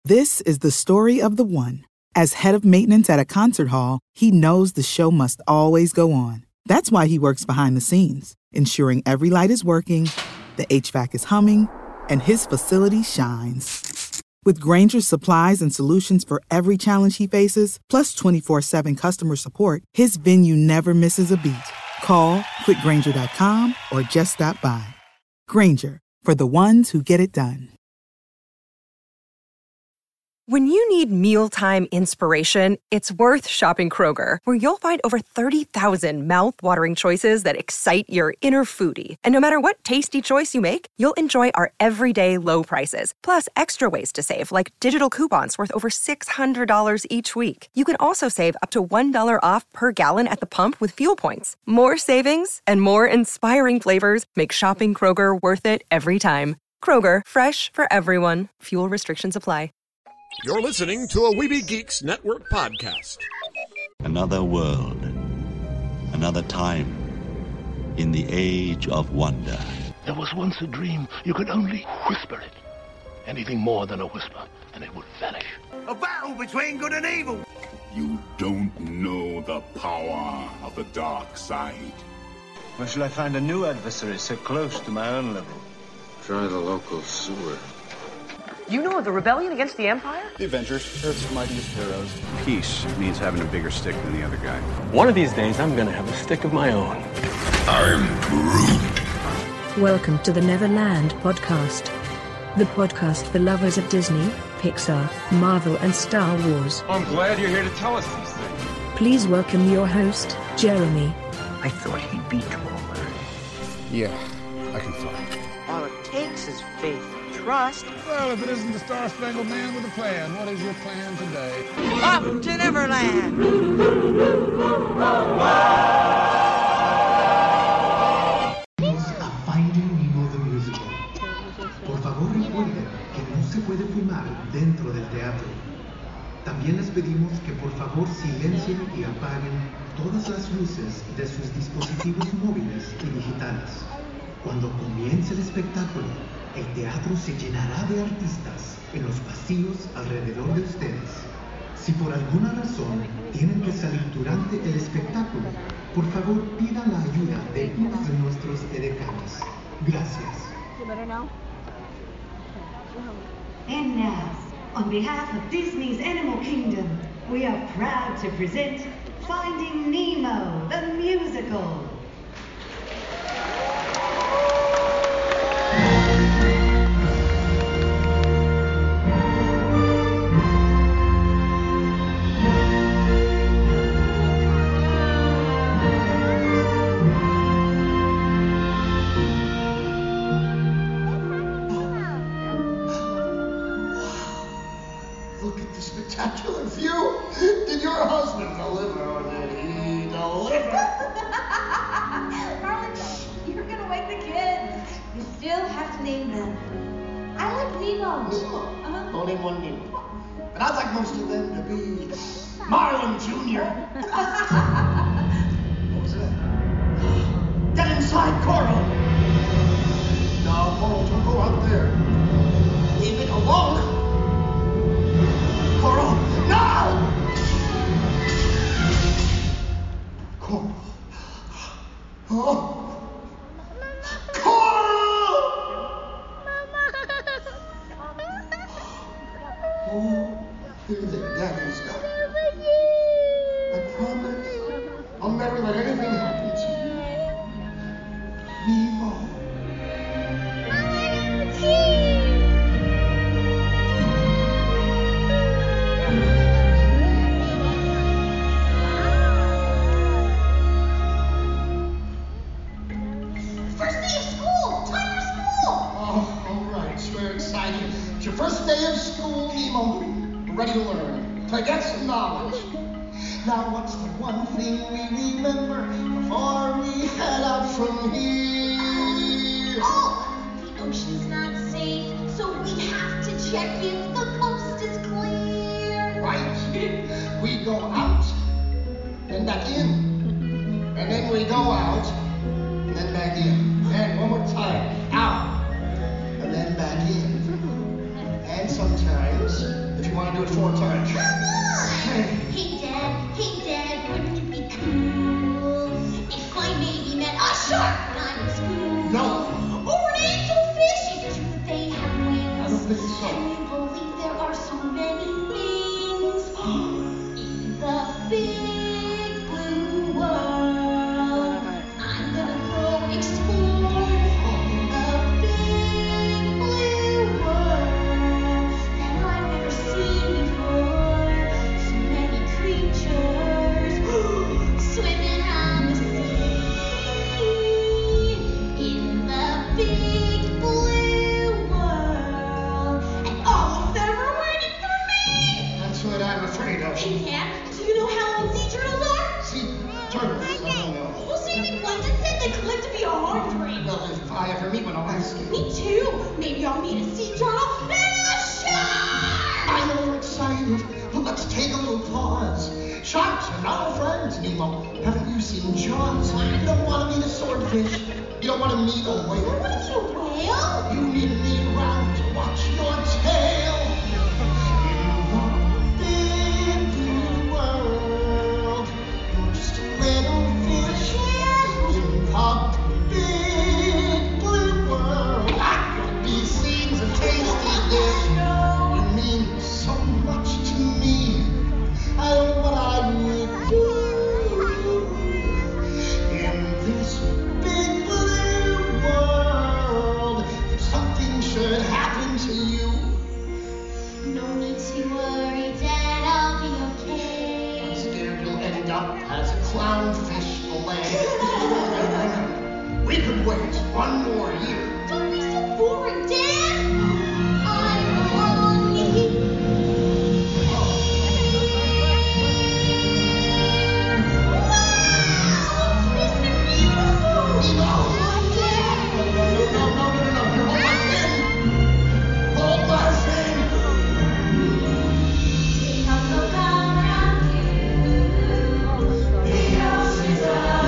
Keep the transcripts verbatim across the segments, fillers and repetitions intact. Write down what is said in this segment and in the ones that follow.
This is the story of the one. As head of maintenance at a concert hall, he knows the show must always go on. That's why he works behind the scenes, ensuring every light is working, the H V A C is humming, and his facility shines. With Grainger's supplies and solutions for every challenge he faces, plus twenty-four seven customer support, his venue never misses a beat. Call quick grainger dot com or just stop by. Grainger, for the ones who get it done. When you need mealtime inspiration, it's worth shopping Kroger, where you'll find over thirty thousand mouth-watering choices that excite your inner foodie. And no matter what tasty choice you make, you'll enjoy our everyday low prices, plus extra ways to save, like digital coupons worth over six hundred dollars each week. You can also save up to one dollar off per gallon at the pump with fuel points. More savings and more inspiring flavors make shopping Kroger worth it every time. Kroger, fresh for everyone. Fuel restrictions apply. You're listening to a Weeby Geeks Network podcast. Another world, another time, in the age of wonder. There was once a dream. You could only whisper it. Anything more than a whisper, and it would vanish. A battle between good and evil. You don't know the power of the dark side. Where shall I find a new adversary so close to my own level? Try the local sewer. You know of the rebellion against the Empire? The Avengers, Earth's mightiest heroes. Peace means having a bigger stick than the other guy. One of these days, I'm gonna have a stick of my own. I'm Groot. Welcome to the Neverland Podcast. The podcast for lovers of Disney, Pixar, Marvel, and Star Wars. I'm glad you're here to tell us these things. Please welcome your host, Jeremy. I thought he'd be taller. Yeah, I can fly. All it takes is faith. Trust. Well, if it isn't the Star-Spangled Man with a plan, what is your plan today? Up to Neverland! A Finding Nemo the Musical. Por favor recuerden que no se puede fumar dentro del teatro. También les pedimos que por favor silencien y apaguen todas las luces de sus dispositivos móviles y digitales. Cuando comience el espectáculo, el teatro se llenará de artistas en los pasillos alrededor de ustedes. Si por alguna razón tienen que salir durante el espectáculo, por favor pidan la ayuda de uno de nuestros edecanes. Gracias. You better know. And now, on behalf of Disney's Animal Kingdom, we are proud to present Finding Nemo, the musical. Spectacular view. Did your husband deliver or did he deliver? Marlon, you're gonna wake the kids. You still have to name them. I like Nemo. Nemo? Uh-huh. Only one Nemo. But I'd like most of them to be Marlin Junior What was that? Get inside, Coral. No, Coral, don't go out there. Leave it alone. Coral, no! Coral. Oh. Coral! Oh, here the daddy's got. I promise I'll never let anything happen to you. Nemo. First day of school, Nemo. We're ready to learn, to get some knowledge. Now, what's the one thing we remember before we head out from here? Oh, the ocean's not safe, so we have to check if the coast is clear. Right. We go out, then back in, and then we go out, and then back in. And one more time, out, and then back in. And sometimes, if what a neat old whale. What is a whale? You needed me around to watch your tail. In the big blue world, you're just a little fish. In the big blue world, you'll be seen as a tasty dish. You mean so much to me. I don't know what I would do. Should happen to you. No need to worry, Dad, I'll be okay. I'm scared you'll end up as a clownfish fillet. We could wait one more year. Don't be so boring, Dad. I'm lonely. Wow! Mister Nemo! Nemo! No, no, no, no, no, no. Hold my fin. Hold my fin. See how so come around you. The ocean's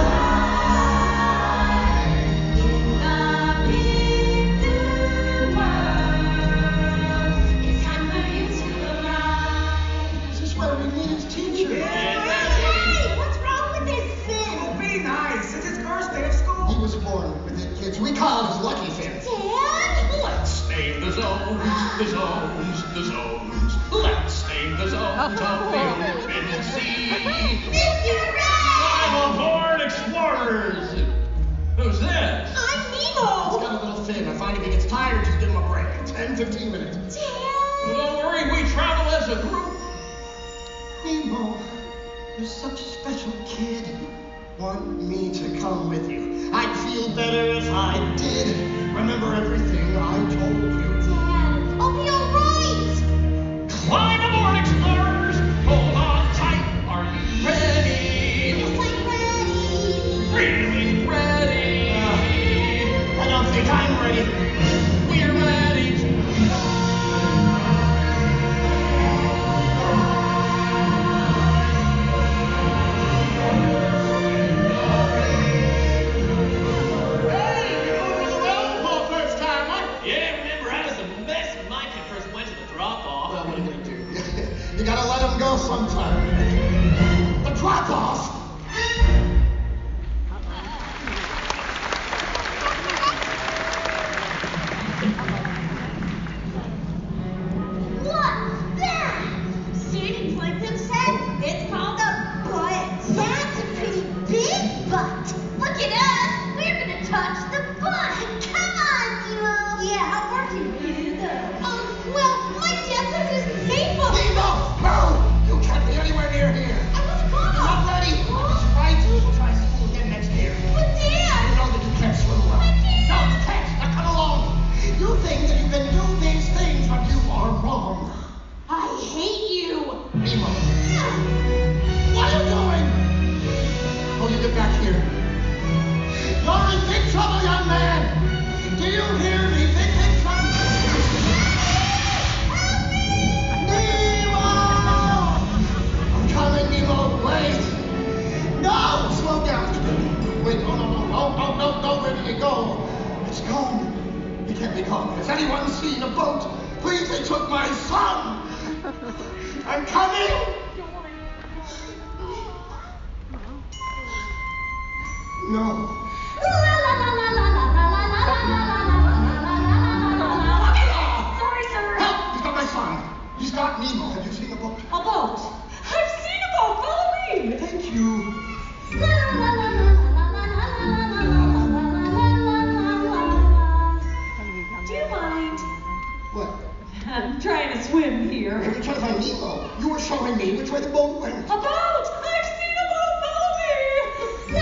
alive. In the big blue world. It's time for you to arrive. Is this where we meet his teacher? Hey, what's wrong with this fin? Oh, be nice. It's his first day of school. He was born with it, kids. We call it his lucky fin. Dad? Let's name the zones, the zones, the zones. Let's name the zones of the open sea. Mister Red! I'm aboard explorers. Who's this? I'm He's Nemo! got a little fin. I find if he gets tired, just give him a break. ten, fifteen minutes. Dad! Don't worry, we travel as a group. Nemo, you're such a special kid. Want me to come with you? I'd feel better if I did. Remember everything I told you. Dad, I'll be alright! Climb aboard, explorers. Hold on tight. Are you ready? Yes, I'm ready! Really ready? Uh, I don't think I'm ready. We're ready to You gotta let him go sometime. The drop off. What's that? Sid Clinton said it's called a butt. That's a pretty big butt. Look at us. We're gonna touch the butt. Come on, Nemo. Yeah, how are you? Um, well, my dad says it's painful. Nemo, no! You can't be anywhere near here. I was gone. You're not ready. That's right. We'll try school again next year. But Dad! You know that you can't swim well. I can't. No, you can't. Now come along. You think that you can do these things, but you are wrong. I hate you. Nemo. What are you doing? Oh, you get back here. You're in big trouble, young man. Do you hear me? Big, big trouble. Nemo! I'm coming, Nemo. Wait. No! Slow down. Wait, oh, no, no, no, no, no, no. Where did it go? It's gone. It can't be gone. Has anyone seen a boat? Please, they took my son. I'm coming. No. Sorry, sir. Help! He's got my son. He's got Nemo. Have you seen a boat? A boat. I've seen a boat. Follow me. Thank you. Do you mind? What? I'm trying to swim here. You're trying to find Nemo. You were showing me which way the boat went. A boat! I've seen a boat! Follow me!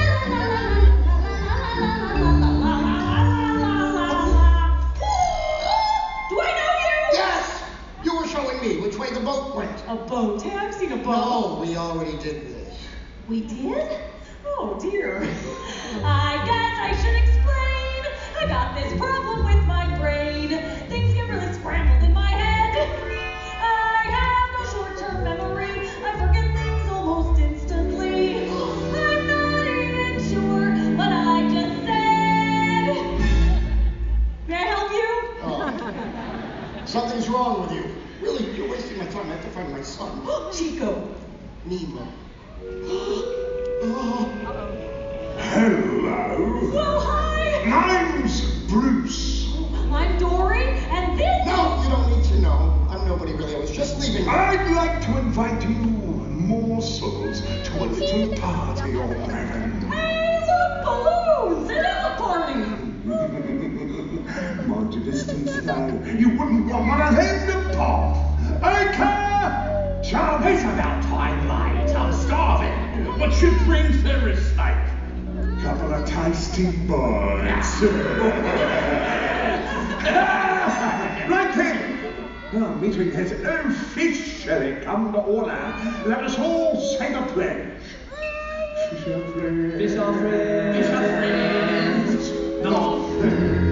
Do I know you? Yes! You were showing me which way the boat went. A boat? Yeah, I've seen a boat. No, we already did this. We did? Oh dear. I guess I should explain. I got this problem with my brain. Things get really scrambled in my head. I have no short-term memory. I forget things almost instantly. I'm not even sure what I just said. find my son. Chico. Nemo. Oh. Hello. Well, hi. Name's Bruce. I'm Dory, and this No, you don't need to know. I'm nobody really. I was just leaving. I'd like to invite you, morsels, to a little party on heaven. Hey, look, balloons! It is a party! Mind your distance now. You wouldn't want one of them to pop. Acre! Chum, It's about time, mate. I'm starving. What should bring for a steak? couple of tasty bites. Right then. Now, meeting has officially come to order. Let us all say the pledge. Fish are friends. Fish are friends. Fish are friends. Not food.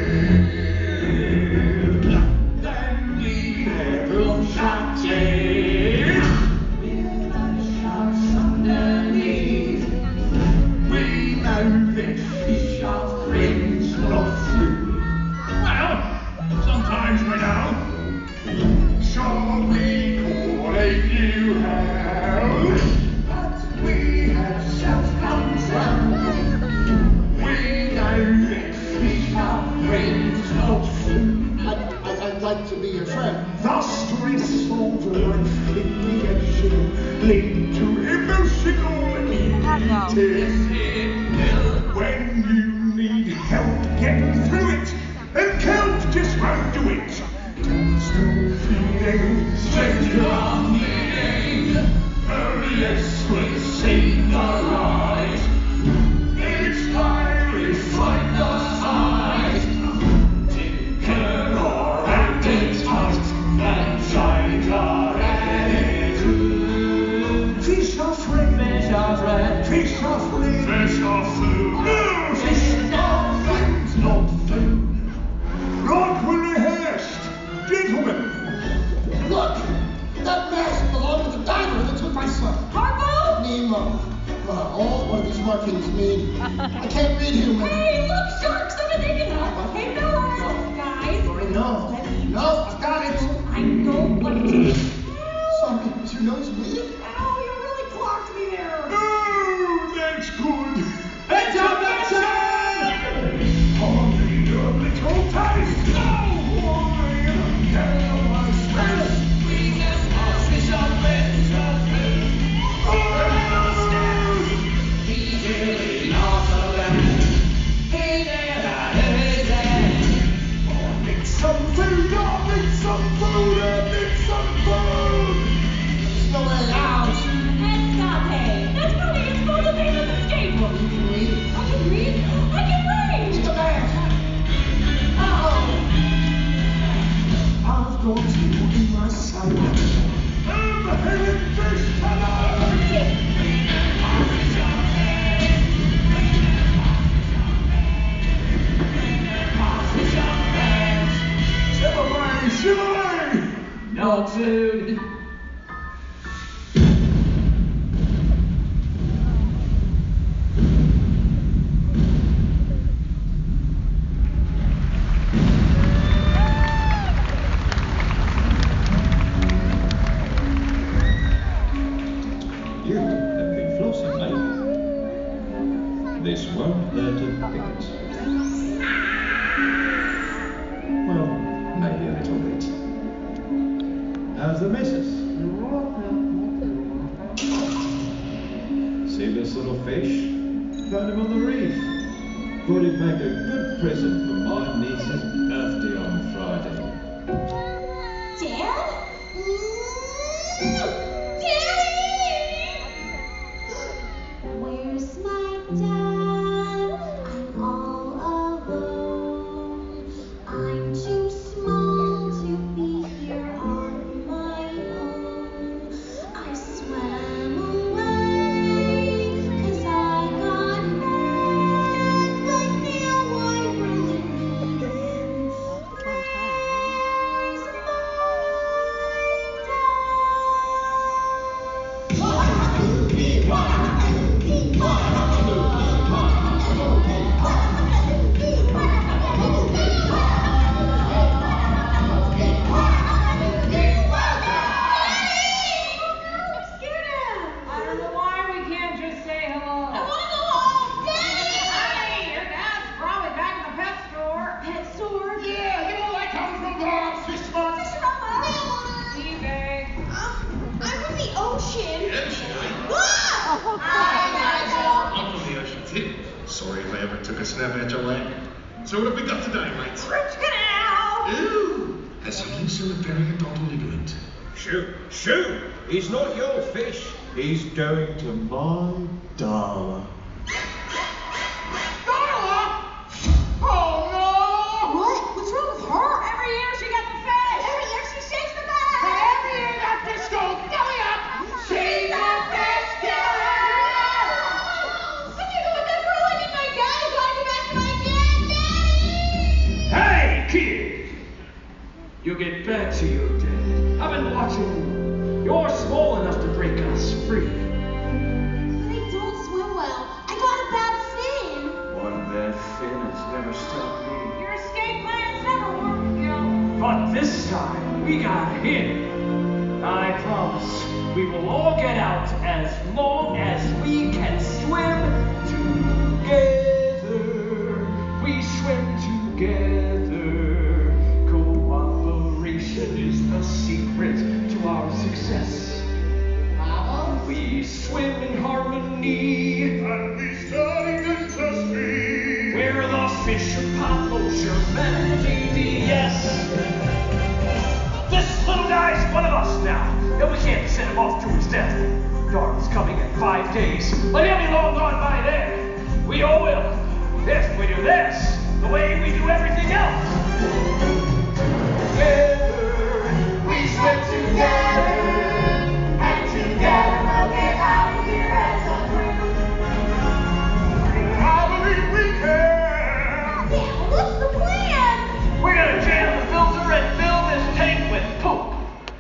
Then we never shut it. With our shots underneath. We know that fish are friends, not food. Well, sometimes we know. Shall we call a new house? But we have self-control. We know that fish are friends, not food. I'd, I'd like to be your friend. Thus to resolve life in creation, linked to emotional eating. When you need help getting through it, and kelp just won't do it. Still feeling, Straight on meeting, hurry, yes, we sing the rise. Each time we find the size, ticker or acting tight, and shine our attitude. fish are friends, Fish are friends, fish are friends, fish are food. No, Fish are friends, not food. right when rehearsed, gentlemen. Look! That mask belonged to the diver that took my son. Harpo? Nemo. Uh, all what do these markings mean? I can't read human. Hey, look, sharks! Everything can help. Hey, no worries, guys. Sorry, no. Let me- No, I've got it. I know what it is. Sorry, is your nose bleeding? Ow, you really clocked me there. Oh, that's good. Heads up, action! Only a little taste. Oh, boy. Now I stress. We just are fish are friends, not food. He's really not a man. He never heard that. I need some food. I need some food. I need some food. There's no way out. Escape. That's probably it's supposed to be an escape room. You can read. I can read. I can read. Get the bag. Uh-oh. I've got you in my sight. I'm headed fish tonight. Chevrolet, Chevrolet. Not food. You have been flossing lately. This won't hurt a bit. Well, maybe a little bit. How's the missus? See this little fish? Found him on the reef. Thought he'd make a good present for my niece's birthday on Friday. Dad? Daddy! Where's my dad? I'm all alone. I'm too small to be here on my own. I swam away 'cause I got mad, but now I really need snapping at your leg. So what have we got today, mates? Root canal! Ooh! Has something so very important ligament. Shoo! Shoo! He's not your fish. He's going to my Darla. Darla? Oh no! What? What's wrong with her? Every year she got the fish! Every year she shakes the bag! Every year that fish goes belly up! She's a fish killer! I can't go with that girl. I need my dad. I gotta go back to my dad. Daddy! Hey, kid! You get back to your dad. I've been watching you. You're small enough to break us free. But I don't swim well. I got a bad fin. One bad fin has never stopped me. Your escape plans never work, Gil. But this time, we got him. I promise, we will all get out as long as we can swim together. We swim together. Cooperation is the secret to our success. We swim in harmony. And we starting to trust me. We're the fish of Pablo's humanity, yes. This little guy's one of us now, and we can't send him off to his death. Darla's coming in five days, but he'll be long gone by then. We all will, if we do this the way we do everything else. Together, we swim together, and together we'll get out of here as a group. I believe we can. Yeah, what's the plan? We're gonna jam the filter and fill this tank with poop.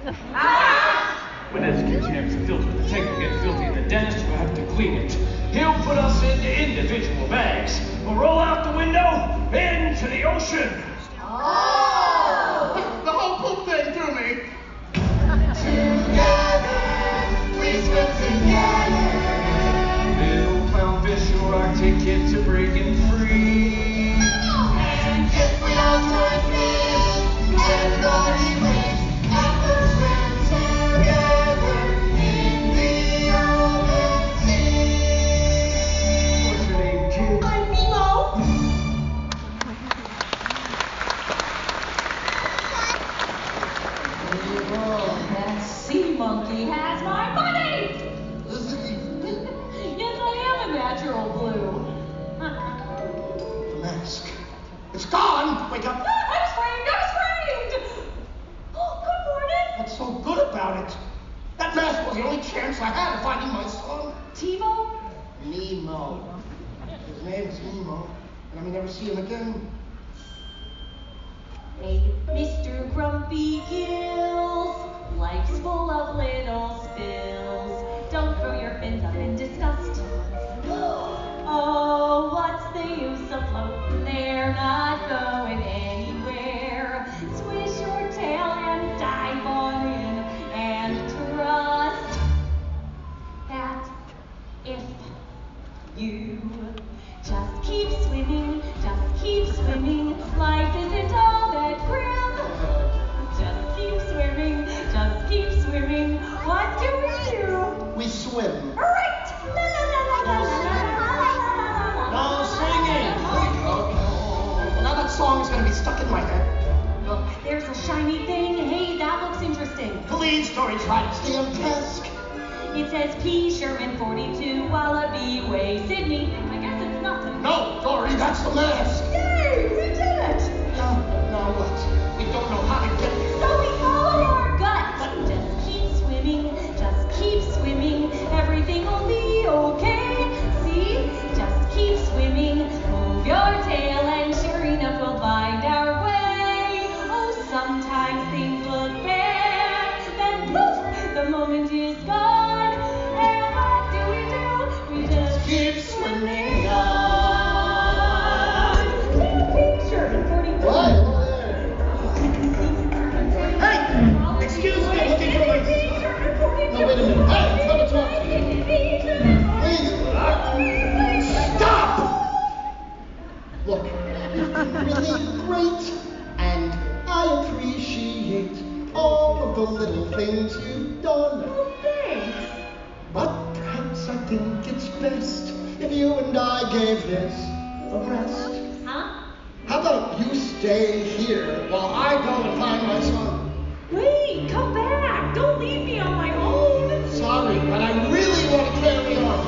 When Ezekid jams the filter, the tank will get filthy, and the dentist will have to clean it. He'll put us into individual bags. We'll roll out the window into the ocean. Oh! The whole poop thing threw me. Together, we swim together. Little clownfish are our ticket to breaking free. And if we all join hands, everybody wins, and we'll swim together in the open sea. What's your name, kid? I'm Nemo. Oh, that sea monkey has my money! Yes, I am a natural blue. The mask. It's gone! Wake up! Ah, I was framed! I was framed! Oh, good morning! What's so good about it? That mask was the only chance I had of finding my son. Tebow? Nemo. His name is Nemo, and I may never see him again. Hey, Mister Grumpy Gills, life's full of little spills. Don't throw your fins up in disgust. Oh, what's the use of floating? They're not going anywhere. Swish your tail and dive on in, and trust that if you just keep swimming, just keep swimming, life isn't all that grim. Just keep swimming, just keep swimming. What do we do? We swim. Right! La la la la la la la la. No singing! Okay. Well, now that song is going to be stuck in my head. Look, there's a shiny thing. Hey, that looks interesting. Please, Dory, try to stay on task. It says P. Sherman forty-two, Wallaby Way, Sydney. I guess it's nothing. No, Dory, that's the mask. Yay, we did it! Now, now what? We don't know how to get there. So we follow our gut. Just keep swimming, just keep swimming. Everything will be okay. See? Just keep swimming. Move your tail and sure enough we'll find our way. Oh, sometimes things look bad. Then poof, the moment is gone. And what do we do? We just keep swimming on. Sherman forty-two. What? Hey! Excuse me, I'm looking for my... No, wait a minute. Hey, I'm trying to talk to you. Please. Stop! Look, you've been really great, and I appreciate all of the little things you've done. Oh, thanks. But perhaps I think it's best if you and I gave this a rest? Huh? How about you stay here while I go and find my son? Wait, come back. Don't leave me on my own. Sorry, but I really want to carry on.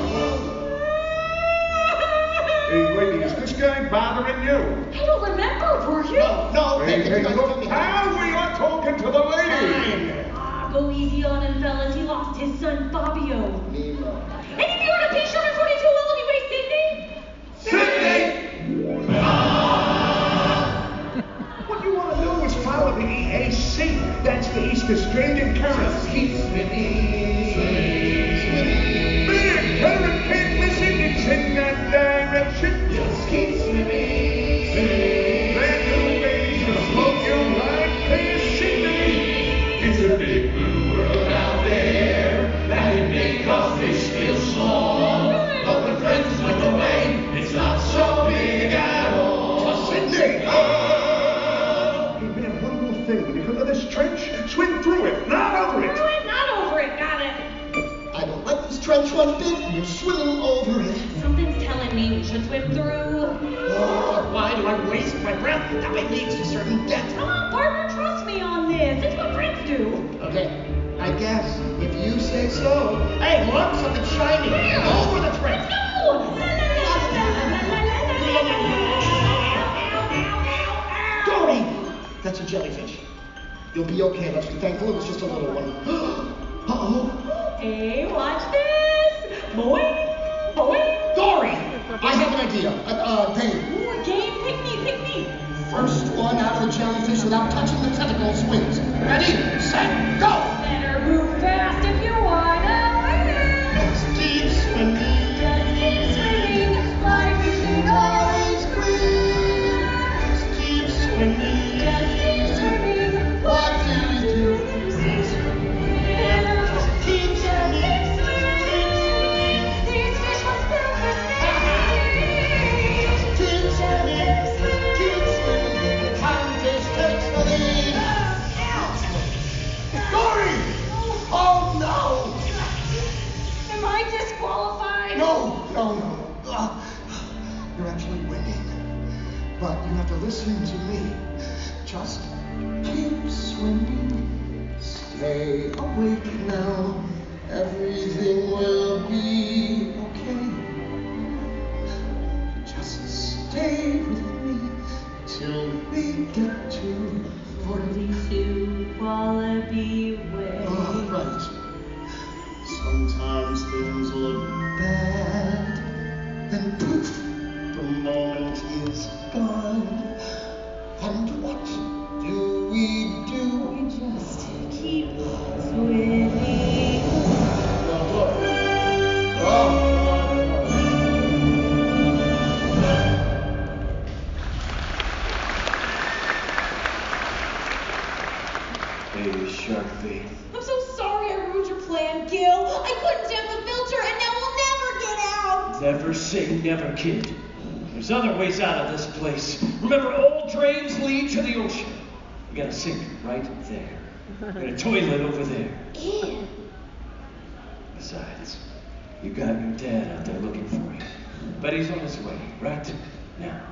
Hey, lady, is this guy bothering you? I don't remember, were you? No, no, Hey, hey, hey, look, pal, we are talking to the lady. Ah, go easy on him, fellas. He lost his son, Fabio. Nemo. And if you want a picture in forty-two L anyway, Sydney? Sydney! What you want to do is follow the E A C. That's the East Australian current. Keep swimming, Man, current can't listen, it's in that direction. just keep swimming, That little baby's gonna float you right past Sydney. It's a big blue world out there that can make a fish feel small. But when friends slip away, it's not so big at all. Sydney! Hey, man, one more thing. When you come to this trench, swim through it, not over it. Through it, not over it. Got it. I don't like this trench one bit. You're swimming over it. Something's telling me we should swim through. Oh, why do I waste my breath? That way leads to certain death. Come on, partner, trust me on this. It's what friends do. Okay, I guess if you say so. Hey, look, something shiny. Over the trench. No! Dory! That's a jellyfish. You'll be okay. Let's be thankful it was just a little one. Uh-oh. Hey, watch this. Boing, boing. Dory! I have an idea. Uh, uh Dave. Ooh, a game. Pick me, pick me. First one out of the jellyfish without touching the tentacles wins. Ready, set, go! Better move fast if you wanna win. Let's keep swimming. Just keep swimming. Life isn't always green. Let's keep swimming. Just keep swimming. What do we do? Keep swimming. Keep swimming. These fish must build for Keep swimming. Keep swimming. The cottonfish takes the lead. Dory! Oh no! Am I disqualified? No, no, no. Ugh. You're actually winning. But you have to listen to me. Just keep swimming. Stay awake now. Everything will be okay. Just stay with me till we get to forty-two Wallaby Way. Oh, right. Sometimes things look bad, then poof, the moment is gone. And what do we do? We just keep swimming. Now look. Oh. Hey, shark bait. I'm so sorry I ruined your plan, Gil. I couldn't stamp the filter, and now we'll never get out. Never say never, kid. There's other ways out of this place. Remember, all drains lead to the ocean. We got a sink right there. And a toilet over there. Ew. Besides, you got your dad out there looking for you. But he's on his way right now.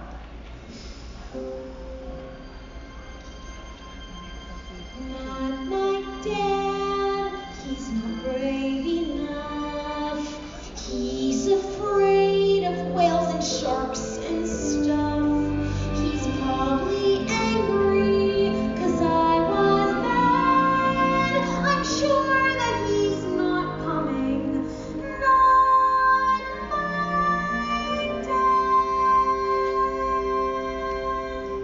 Not my dad. He's not brave enough. He's afraid of whales and sharks and stuff. He's probably angry 'cause I was bad. I'm sure that he's not coming. Not my dad.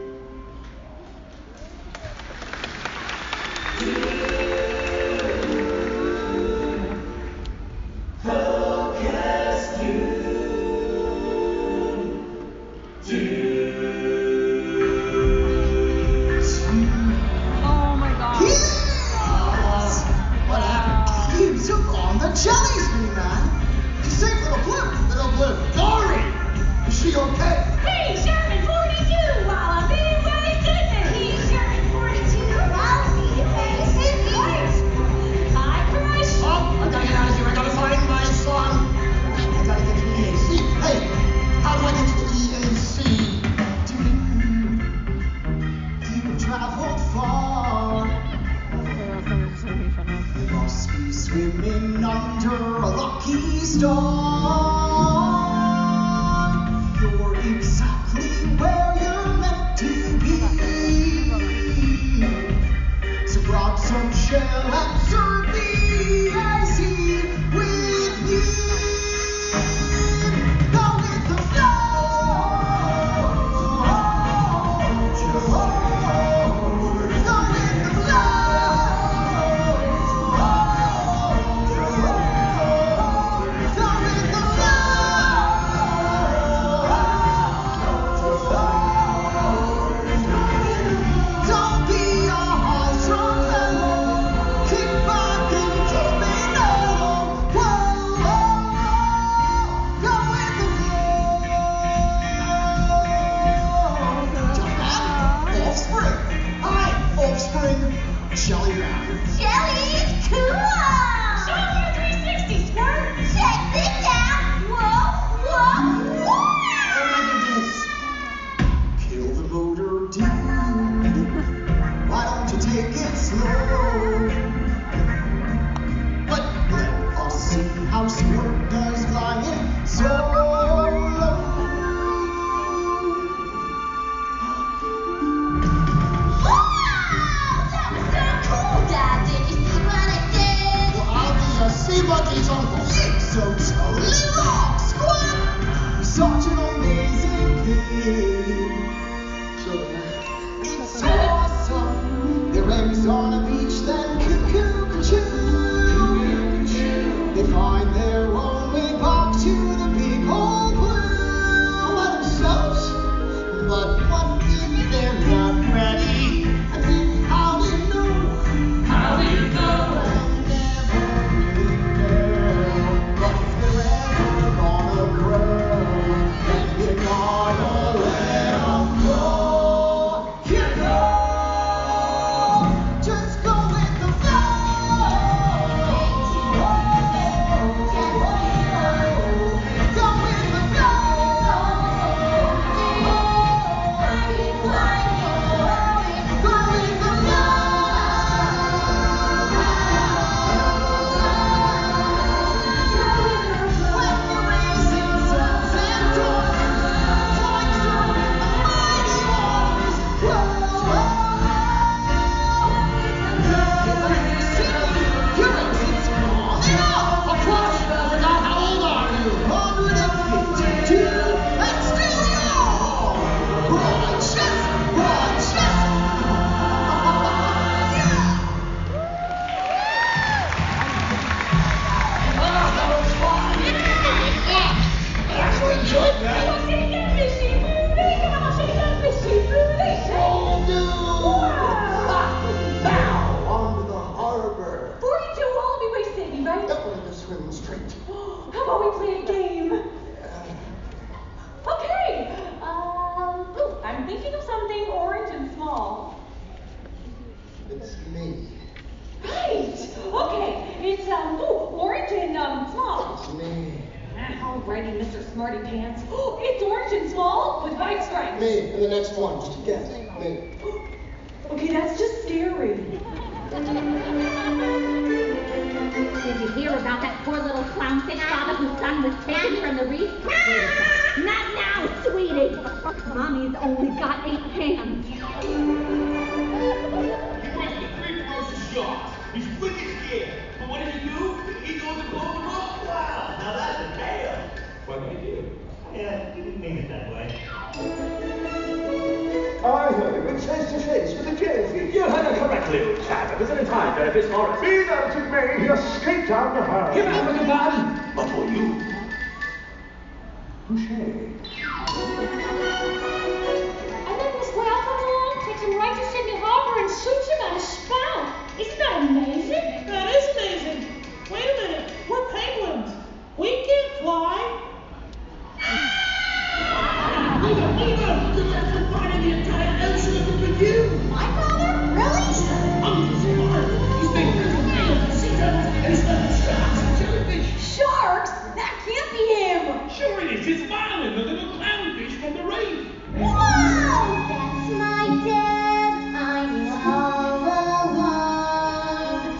swimming under a lucky star. You're exactly where you're meant to be. So grab some shell and serve the icy with me. Go with the flow. Go with the Don't be a high-strung fellow. Kick back and keep it mellow. Whoa, whoa, whoa. Go with the flow. Jumpman, Offspring. Hi, Offspring. Shelly Brown. Jelly's cool! Show me your three sixty, Squirt! Check this out! Whoa, whoa, whoa! Kill the motor, dude. Why don't you take it slow? But let us see how Squirt does flying solo. Wow! That was so cool, Dad! Did you see what I did? Well, I'll be a sea monkey's uncle. So totally wrong, Squirt! You're such an amazing kid. It's awesome. Their eggs on a beach, then cuckoo, cuckoo. They find their own way back to the big old blue by themselves. But what if they're not ready? I mean, how do you know? How do you know? Never really know. But if they're ever gonna grow, then you gotta let 'em go. You go. Just go with the flow. Go with the flow. Go with the flow. When you're racing suns and daughters, like surfing the mighty waters. Whoa, whoa. Your engine's on and up across. Now, how old are you? one hundred fifty-two, and still young. Broad chest, broad chest. Yeah. Ah, that was fun. I actually enjoyed that. Oh, dude. Bow onto the harbor. forty-two Wallaby Way, Sydney, right? That way to swim straight. How about we play a game? Okay. Um, ooh, I'm thinking of something orange and small. It's me. Right. Okay. It's um, ooh, orange and um, small. It's me. Alrighty, Mister Smarty Pants. Oh, it's orange and small with white stripes. Me. And the next one, just a guess. Me. Okay, that's just scary. Did you hear about that poor little clownfish father whose son was taken from the reef? Wait a second. Not now, sweetie. Mommy's only got eight hands. Three ferocious sharks. He's wicked scared. But what does he do? He goes and blows them up. Wow, now that's a tale. What did he do? Yeah, he didn't mean it that way. I heard him went face to face with a jellyfish. You heard him correctly, old chap. It was an entire jellyfish forest. Be that as it may, he escaped out the harbor. Here, African man. What for you? Touché. And then this whale comes along, takes him right to Sydney Harbor and shoots him at a spout. Isn't that amazing? That is amazing. Wait a minute. We're penguins. We can't fly. Hold on, hold on. The rest of the entire ocean of the you. My father? Really? I'm smart. He's made friends with whales and sea turtles, and he's left sharks and jellyfish. Sharks? That can't be him. Sure it is. It's Marlin, the little clownfish from the reef. Wow! That's my dad. I'm all alone.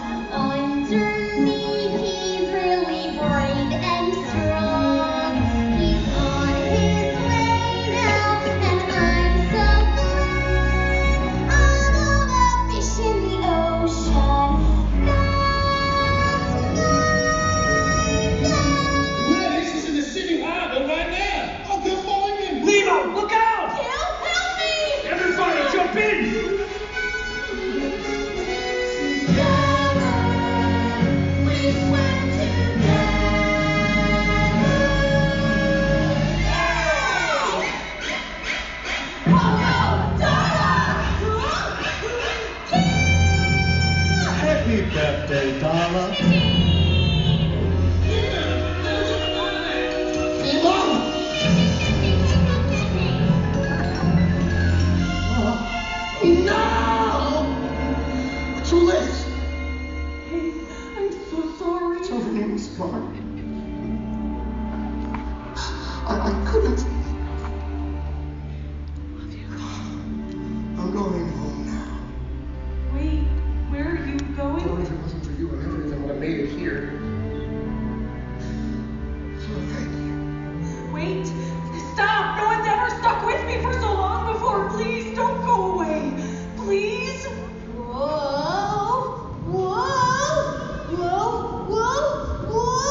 was gone. I, I couldn't. I'm going home now. Wait, where are you going? Dory, if it wasn't for you, I never even would have made it here. So thank you. Wait, stop! No one's ever stuck with me for so long before. Please don't go away. Please. Whoa! Whoa! Whoa! Whoa! Whoa!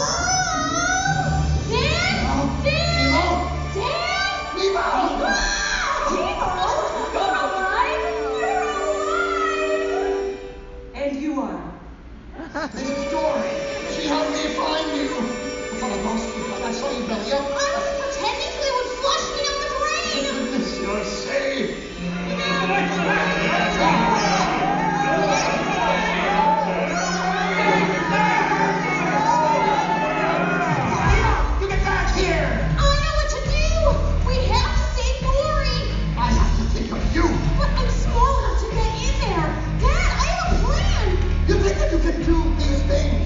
Dad! Dad! Dad! Nemo! Nemo! You're alive! You're alive! And you are. This is Dory. She helped me find you. I thought I lost you, but I saw you belly up. I was pretending so they would flush me down the drain! Goodness, you're safe. You get back here! I know what to do! We have to save Dory! I have to think of you. But I'm small enough to get in there! Dad, I have a plan! You think that you can do these things?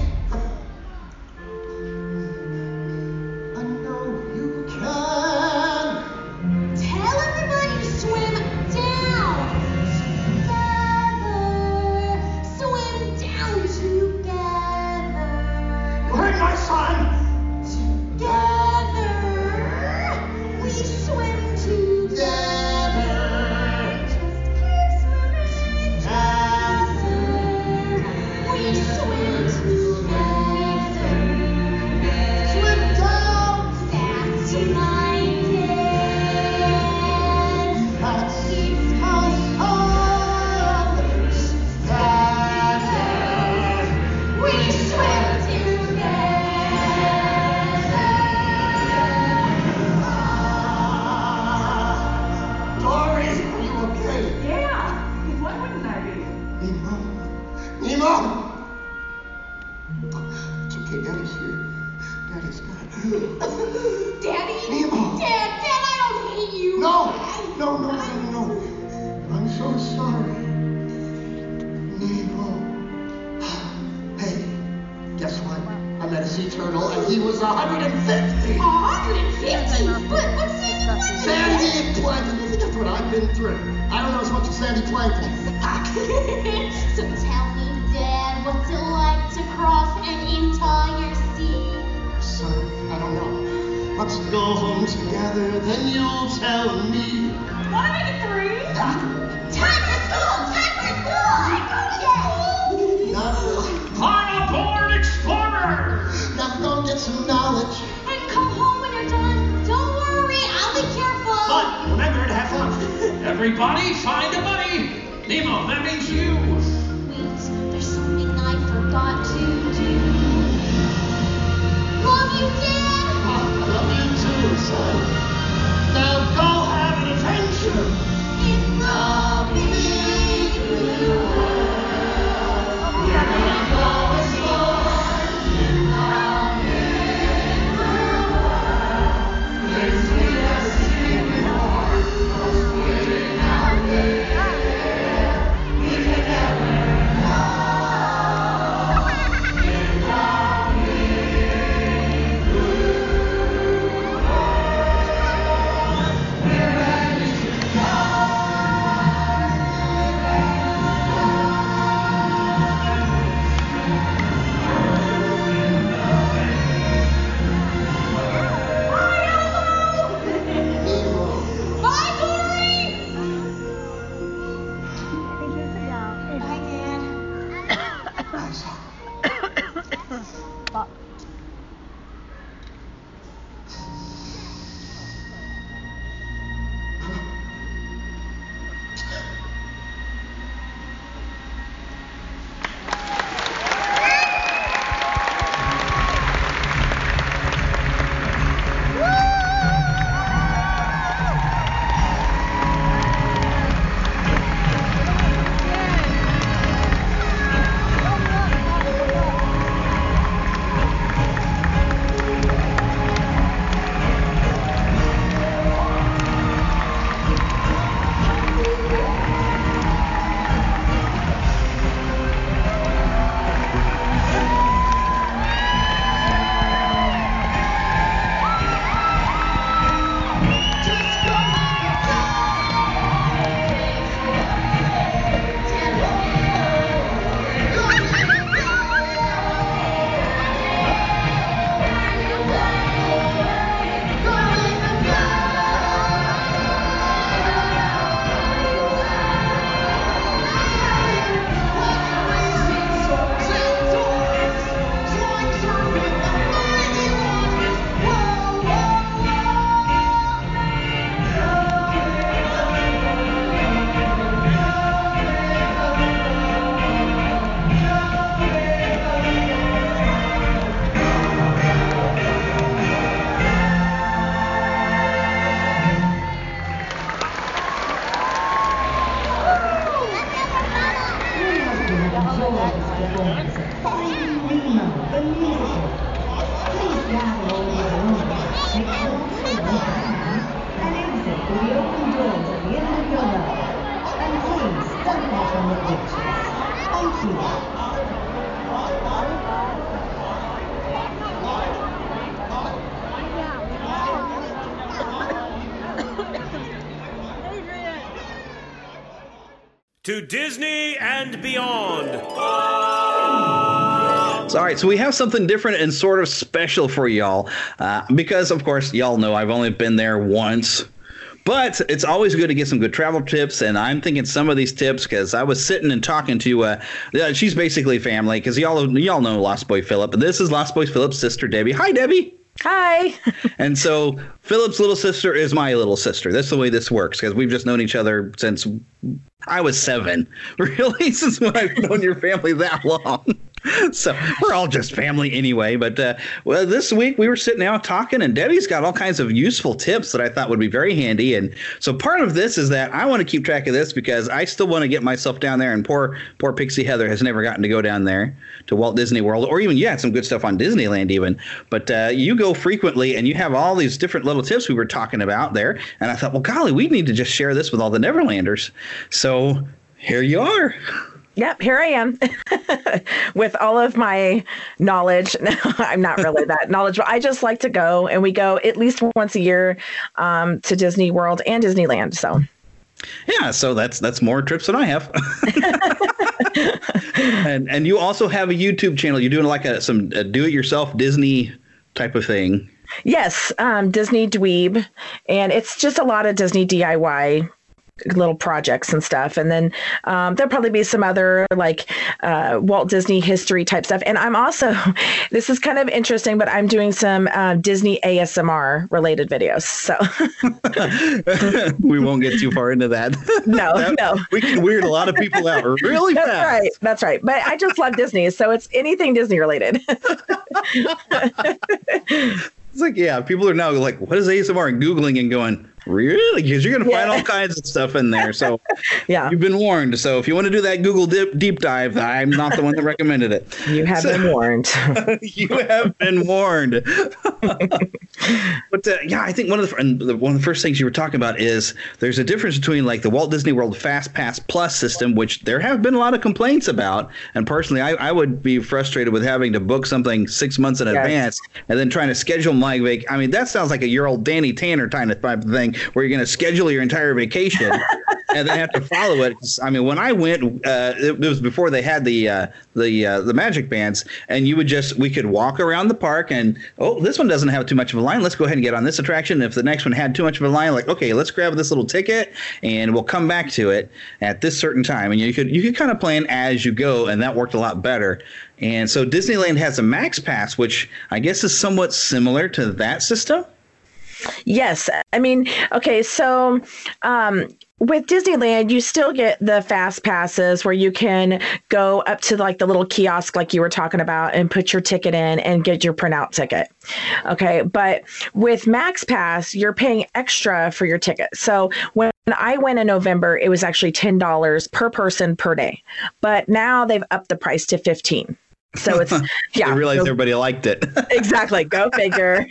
I know you can. Tell everybody to swim down! Together! Swim down together! You heard my son? Together! We swim together! Just keep swimming together! We swim together! Swim down. That's my dad! That's It's my son! together. We swim together! Dory, are you okay? Yeah. Why wouldn't I be? Nemo. Nemo! It's okay, Daddy's here. Daddy's got you. Daddy? Nemo. Dad, Dad, I don't hate you! No! No, no, no, no. I'm so sorry. Nemo. Hey, guess what? I met a sea turtle and he was one hundred fifty. one hundred fifty? But what's Sandy Plankton? Sandy Plankton, you think that's what I've been through? I don't know as much as Sandy Plankton. So tell me, Dad, what's it like to cross an entire sea? Son, I don't know. Let's go home together, then you'll tell me. Wanna make it three? Ah, Time for school! Time for school! Time for school! not really. Climb aboard, explorers! Now go get some knowledge. And come home when you're done. Don't worry, I'll be careful. But remember to have fun. Everybody, find a buddy. Nemo, that means you. Wait, there's something I forgot to do. Love you, Dad! I love you too, son. Now go have an adventure. In the big blue world. We're gonna go explore in the big blue world. It's just in the north, waiting out there. We can To Disney and beyond. So, all right, so we have something different and sort of special for y'all uh, because, of course, y'all know I've only been there once. But it's always good to get some good travel tips, and I'm thinking some of these tips because I was sitting and talking to, uh, she's basically family because y'all, y'all know Lost Boy Philip, and this is Lost Boy Philip's sister, Debbie. Hi, Debbie. Hi. And so Philip's little sister is my little sister. That's the way this works because we've just known each other since I was seven. Really, since when I've known your family that long. So we're all just family anyway. But uh, well, this week we were sitting out talking, and Debbie's got all kinds of useful tips that I thought would be very handy. And so part of this is that I want to keep track of this because I still want to get myself down there. And poor poor Pixie Heather has never gotten to go down there to Walt Disney World, or even you had some good stuff on Disneyland even. But uh, you go frequently, and you have all these different little tips we were talking about there. And I thought, well, golly, we need to just share this with all the Neverlanders. So here you are. Yep, here I am with all of my knowledge. I'm not really that knowledgeable. I just like to go, and we go at least once a year um, to Disney World and Disneyland. So, yeah, so that's that's more trips than I have. and and you also have a YouTube channel. You're doing like a some a do-it-yourself Disney type of thing. Yes, um, Disney Dweeb, and it's just a lot of Disney D I Y little projects and stuff. And then um, there'll probably be some other like uh, Walt Disney history type stuff. And I'm also, this is kind of interesting, but I'm doing some uh, Disney A S M R related videos. So we won't get too far into that. No, that, no. We can weird a lot of people out really That's fast. Right. That's right. But I just love Disney. So it's anything Disney related. It's like, yeah, people are now like, what is A S M R? And Googling and going, really? Because you're going to find yeah. all kinds of stuff in there. So yeah, you've been warned. So if you want to do that Google dip, deep dive, I'm not the one that recommended it. You have so, been warned. You have been warned. But uh, yeah, I think one of the and one of the first things you were talking about is there's a difference between like the Walt Disney World Fast Pass Plus system, which there have been a lot of complaints about. And personally, I, I would be frustrated with having to book something six months in yes. advance and then trying to schedule my vac. I mean, that sounds like a your old Danny Tanner kind of type of thing where you're going to schedule your entire vacation and then have to follow it. I mean, when I went, uh, it, it was before they had the uh, the uh, the magic bands, and you would just we could walk around the park and oh, this one doesn't have too much of a line. Let's go ahead and get on this attraction. If the next one had too much of a line, like okay, let's grab this little ticket and we'll come back to it at this certain time. And you could you could kind of plan as you go, and that worked a lot better. And so Disneyland has a Max Pass, which I guess is somewhat similar to that system. Yes. I mean, okay, so um, with Disneyland, you still get the fast passes where you can go up to like the little kiosk like you were talking about and put your ticket in and get your printout ticket. Okay. But with Max Pass, you're paying extra for your ticket. So when I went in November, it was actually ten dollars per person per day. But now they've upped the price to fifteen dollars. So it's, yeah. I realized go, everybody liked it. Exactly. Go figure.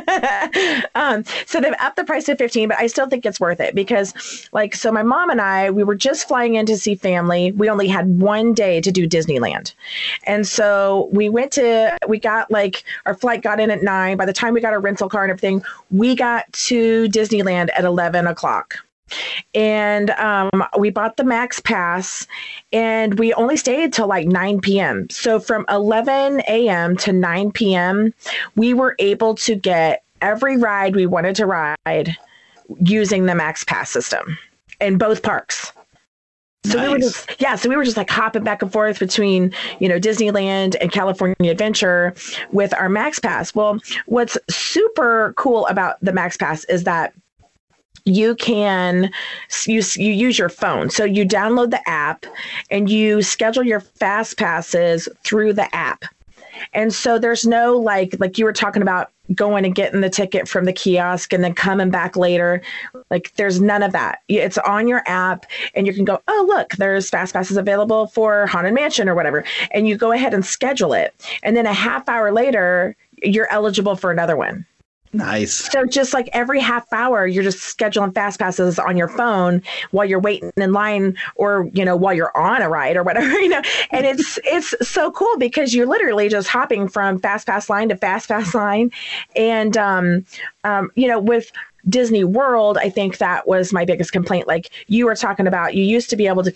um, so they've upped the price to fifteen, but I still think it's worth it because like, so my mom and I, we were just flying in to see family. We only had one day to do Disneyland. And so we went to, we got like, our flight got in at nine. By the time we got our rental car and everything, we got to Disneyland at eleven o'clock. And um, we bought the Max Pass and we only stayed till like nine p.m. So from eleven a.m. to nine p.m., we were able to get every ride we wanted to ride using the Max Pass system in both parks. So nice. we were just, yeah, so we were just like hopping back and forth between, you know, Disneyland and California Adventure with our Max Pass. Well, what's super cool about the Max Pass is that you can you, you use your phone. So you download the app and you schedule your fast passes through the app. And so there's no like like you were talking about going and getting the ticket from the kiosk and then coming back later. Like there's none of that. It's on your app and you can go, oh, look, there's fast passes available for Haunted Mansion or whatever. And you go ahead and schedule it. And then a half hour later, you're eligible for another one. Nice. So just like every half hour, you're just scheduling fast passes on your phone while you're waiting in line or, you know, while you're on a ride or whatever, you know, and it's, it's so cool because you're literally just hopping from fast pass line to fast pass line. And, um, um, you know, with Disney World, I think that was my biggest complaint. Like you were talking about, you used to be able to get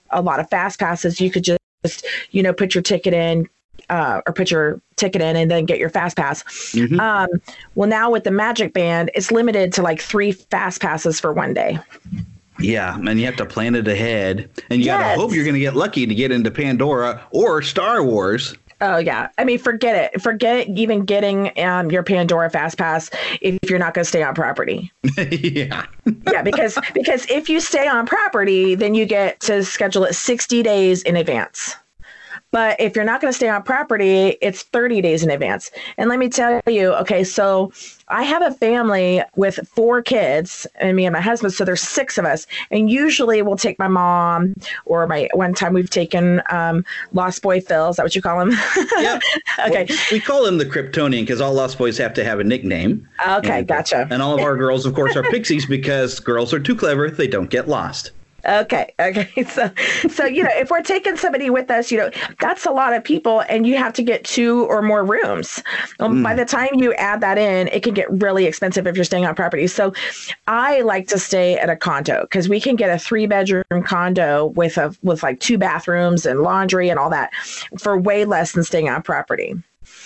a lot of fast passes. You could just, you know, put your ticket in uh, or put your ticket in and then get your fast pass. Mm-hmm. Um, well, now with the Magic Band, it's limited to like three fast passes for one day. Yeah, and you have to plan it ahead, and you Yes. gotta hope you're gonna get lucky to get into Pandora or Star Wars. Oh yeah, I mean, forget it. Forget even getting um, your Pandora Fast Pass if you're not going to stay on property. Yeah, yeah, because because if you stay on property, then you get to schedule it sixty days in advance. But if you're not going to stay on property, it's thirty days in advance. And let me tell you, okay, so I have a family with four kids, and me and my husband, so there's six of us. And usually we'll take my mom, or my one time we've taken um, Lost Boy Phil. Is that what you call him? Yeah. Okay. Well, we call him the Kryptonian because all Lost Boys have to have a nickname. Okay, and, gotcha. And all of our girls, of course, are pixies because girls are too clever. They don't get lost. Okay. Okay. So, so, you know, if we're taking somebody with us, you know, that's a lot of people, and you have to get two or more rooms. Um, mm. By the time you add that in, it can get really expensive if you're staying on property. So I like to stay at a condo because we can get a three bedroom condo with a, with like two bathrooms and laundry and all that for way less than staying on property.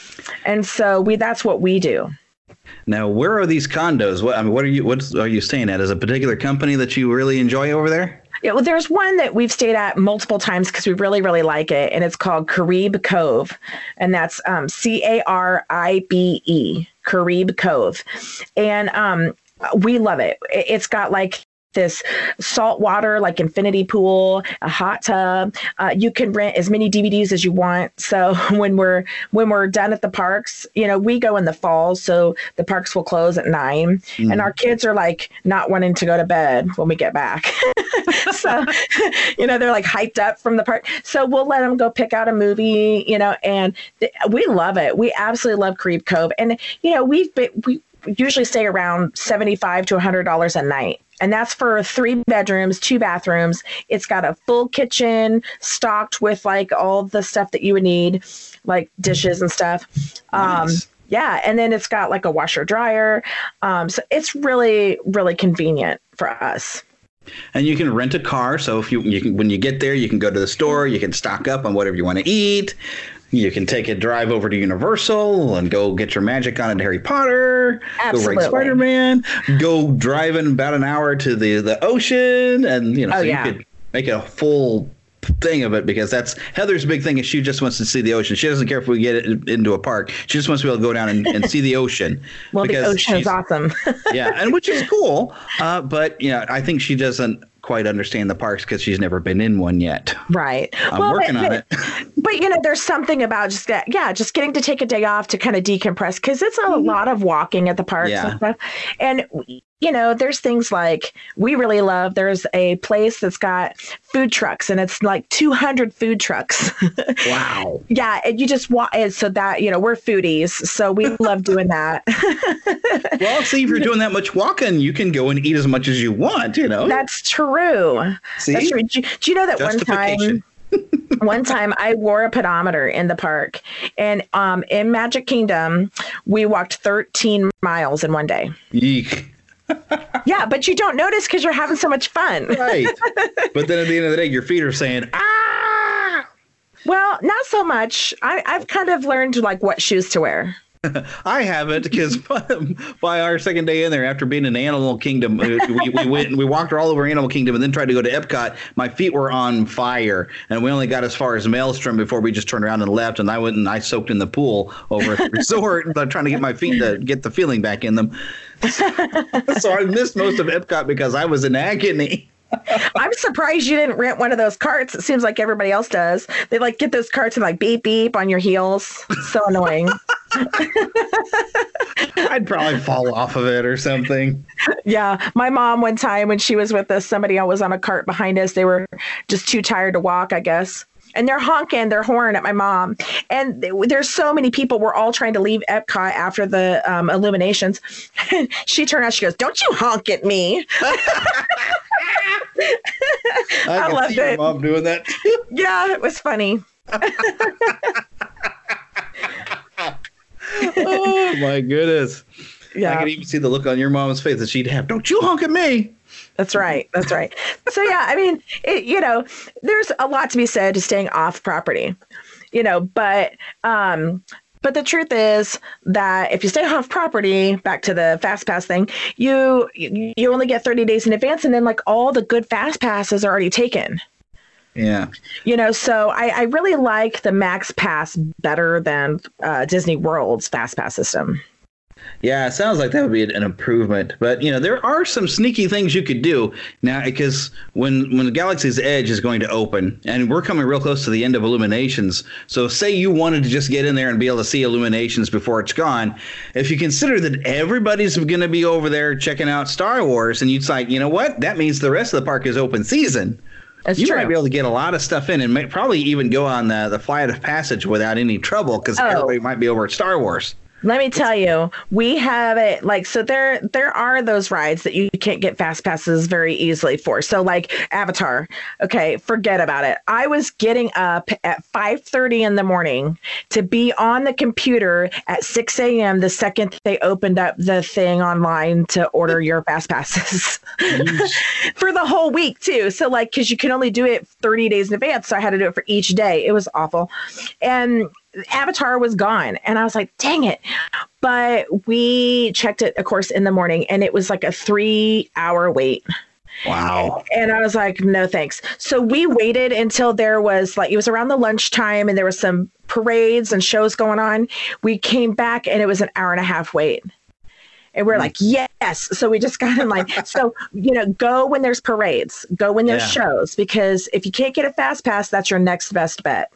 And so we, that's what we do. Now, where are these condos? What I mean, what are you what are you staying at? Is a particular company that you really enjoy over there? Yeah, well, there's one that we've stayed at multiple times because we really, really like it, and it's called Caribe Cove, and that's um, C A R I B E, Caribe Cove, and um, we love it. It's got like this salt water, like infinity pool, a hot tub. Uh, you can rent as many D V Ds as you want. So when we're when we're done at the parks, you know, we go in the fall, so the parks will close at nine, mm. and our kids are like not wanting to go to bed when we get back. So, you know, they're like hyped up from the park. So we'll let them go pick out a movie, you know, and th- we love it. We absolutely love Caribe Cove, and you know, we've been, we usually stay around seventy-five to a hundred dollars a night. And that's for three bedrooms, two bathrooms. It's got a full kitchen stocked with like all the stuff that you would need, like dishes and stuff. Nice. Um, yeah. And then it's got like a washer dryer. Um, so it's really, really convenient for us. And you can rent a car. So if you, you can, when you get there, you can go to the store, you can stock up on whatever you want to eat. You can take a drive over to Universal and go get your magic on at Harry Potter. Absolutely. Go ride Spider-Man. Go driving about an hour to the, the ocean. And, you know, oh, so yeah. you could make a full thing of it because that's Heather's big thing is she just wants to see the ocean. She doesn't care if we get it into a park. She just wants to be able to go down and, and see the ocean. Well, the ocean is awesome. Yeah, and which is cool. Uh, but, you know, I think she doesn't quite understand the parks because she's never been in one yet. Right. I'm well, working but, on it. But, you know, there's something about just that, yeah, just getting to take a day off to kind of decompress because it's a mm-hmm. lot of walking at the parks yeah. and stuff. And, you know, there's things like we really love. There's a place that's got food trucks and it's like two hundred food trucks. Wow. Yeah. And you just walk. And so that, you know, we're foodies. So we love doing that. Well, see, if you're doing that much walking, you can go and eat as much as you want, you know. That's true. See? That's true. Do, do you know that one time? One time I wore a pedometer in the park, and um, in Magic Kingdom, we walked thirteen miles in one day. Eek. Yeah, but you don't notice because you're having so much fun. Right. But then at the end of the day, your feet are saying, ah. Well, not so much. I, I've kind of learned like what shoes to wear. I haven't because by our second day in there, after being in Animal Kingdom, we, we went and we walked all over Animal Kingdom and then tried to go to Epcot. My feet were on fire, and we only got as far as Maelstrom before we just turned around and left. And I went and I soaked in the pool over at the resort, trying to get my feet to get the feeling back in them. So I missed most of Epcot because I was in agony. I'm surprised you didn't rent one of those carts. It seems like everybody else does. They like get those carts and like beep beep on your heels. So annoying. I'd probably fall off of it or something. Yeah. My mom one time when she was with us, somebody was on a cart behind us. They were just too tired to walk, I guess. And they're honking their horn at my mom. And there's so many people. We're all trying to leave Epcot after the um, illuminations. And she turned out, she goes, "Don't you honk at me." I, I loved see it. Your mom doing that too. Yeah, it was funny. Oh my goodness. Yeah. I could even see the look on your mom's face that she'd have. "Don't you honk at me." That's right. That's right. So, yeah, I mean, it, you know, there's a lot to be said to staying off property, you know, but um, but the truth is that if you stay off property, back to the Fast Pass thing, you you only get thirty days in advance. And then like all the good Fast Passes are already taken. Yeah. You know, so I, I really like the Max Pass better than uh, Disney World's Fast Pass system. Yeah, it sounds like that would be an improvement. But, you know, there are some sneaky things you could do now, because when when Galaxy's Edge is going to open, and we're coming real close to the end of Illuminations. So say you wanted to just get in there and be able to see Illuminations before it's gone. If you consider that everybody's going to be over there checking out Star Wars, and you'd like, you know what? That means the rest of the park is open season. That's you true. might be able to get a lot of stuff in and may, probably even go on the, the Flight of Passage without any trouble, because Oh. everybody might be over at Star Wars. Let me tell you, we have it like, so there there are those rides that you can't get Fast Passes very easily for. So like Avatar, okay, forget about it. I was getting up at five thirty in the morning to be on the computer at six a.m. the second they opened up the thing online to order your Fast Passes for the whole week too. So like, because you can only do it thirty days in advance. So I had to do it for each day. It was awful. And Avatar was gone, and I was like, dang it. But we checked it, of course, in the morning, and it was like a three hour wait. Wow. And I was like, no, thanks. So we waited until there was like, it was around the lunchtime, and there was some parades and shows going on. We came back, and it was an hour and a half wait. And we're like, yes. So we just got in line. So, you know, go when there's parades, go when there's Yeah. shows, because if you can't get a Fast Pass, that's your next best bet.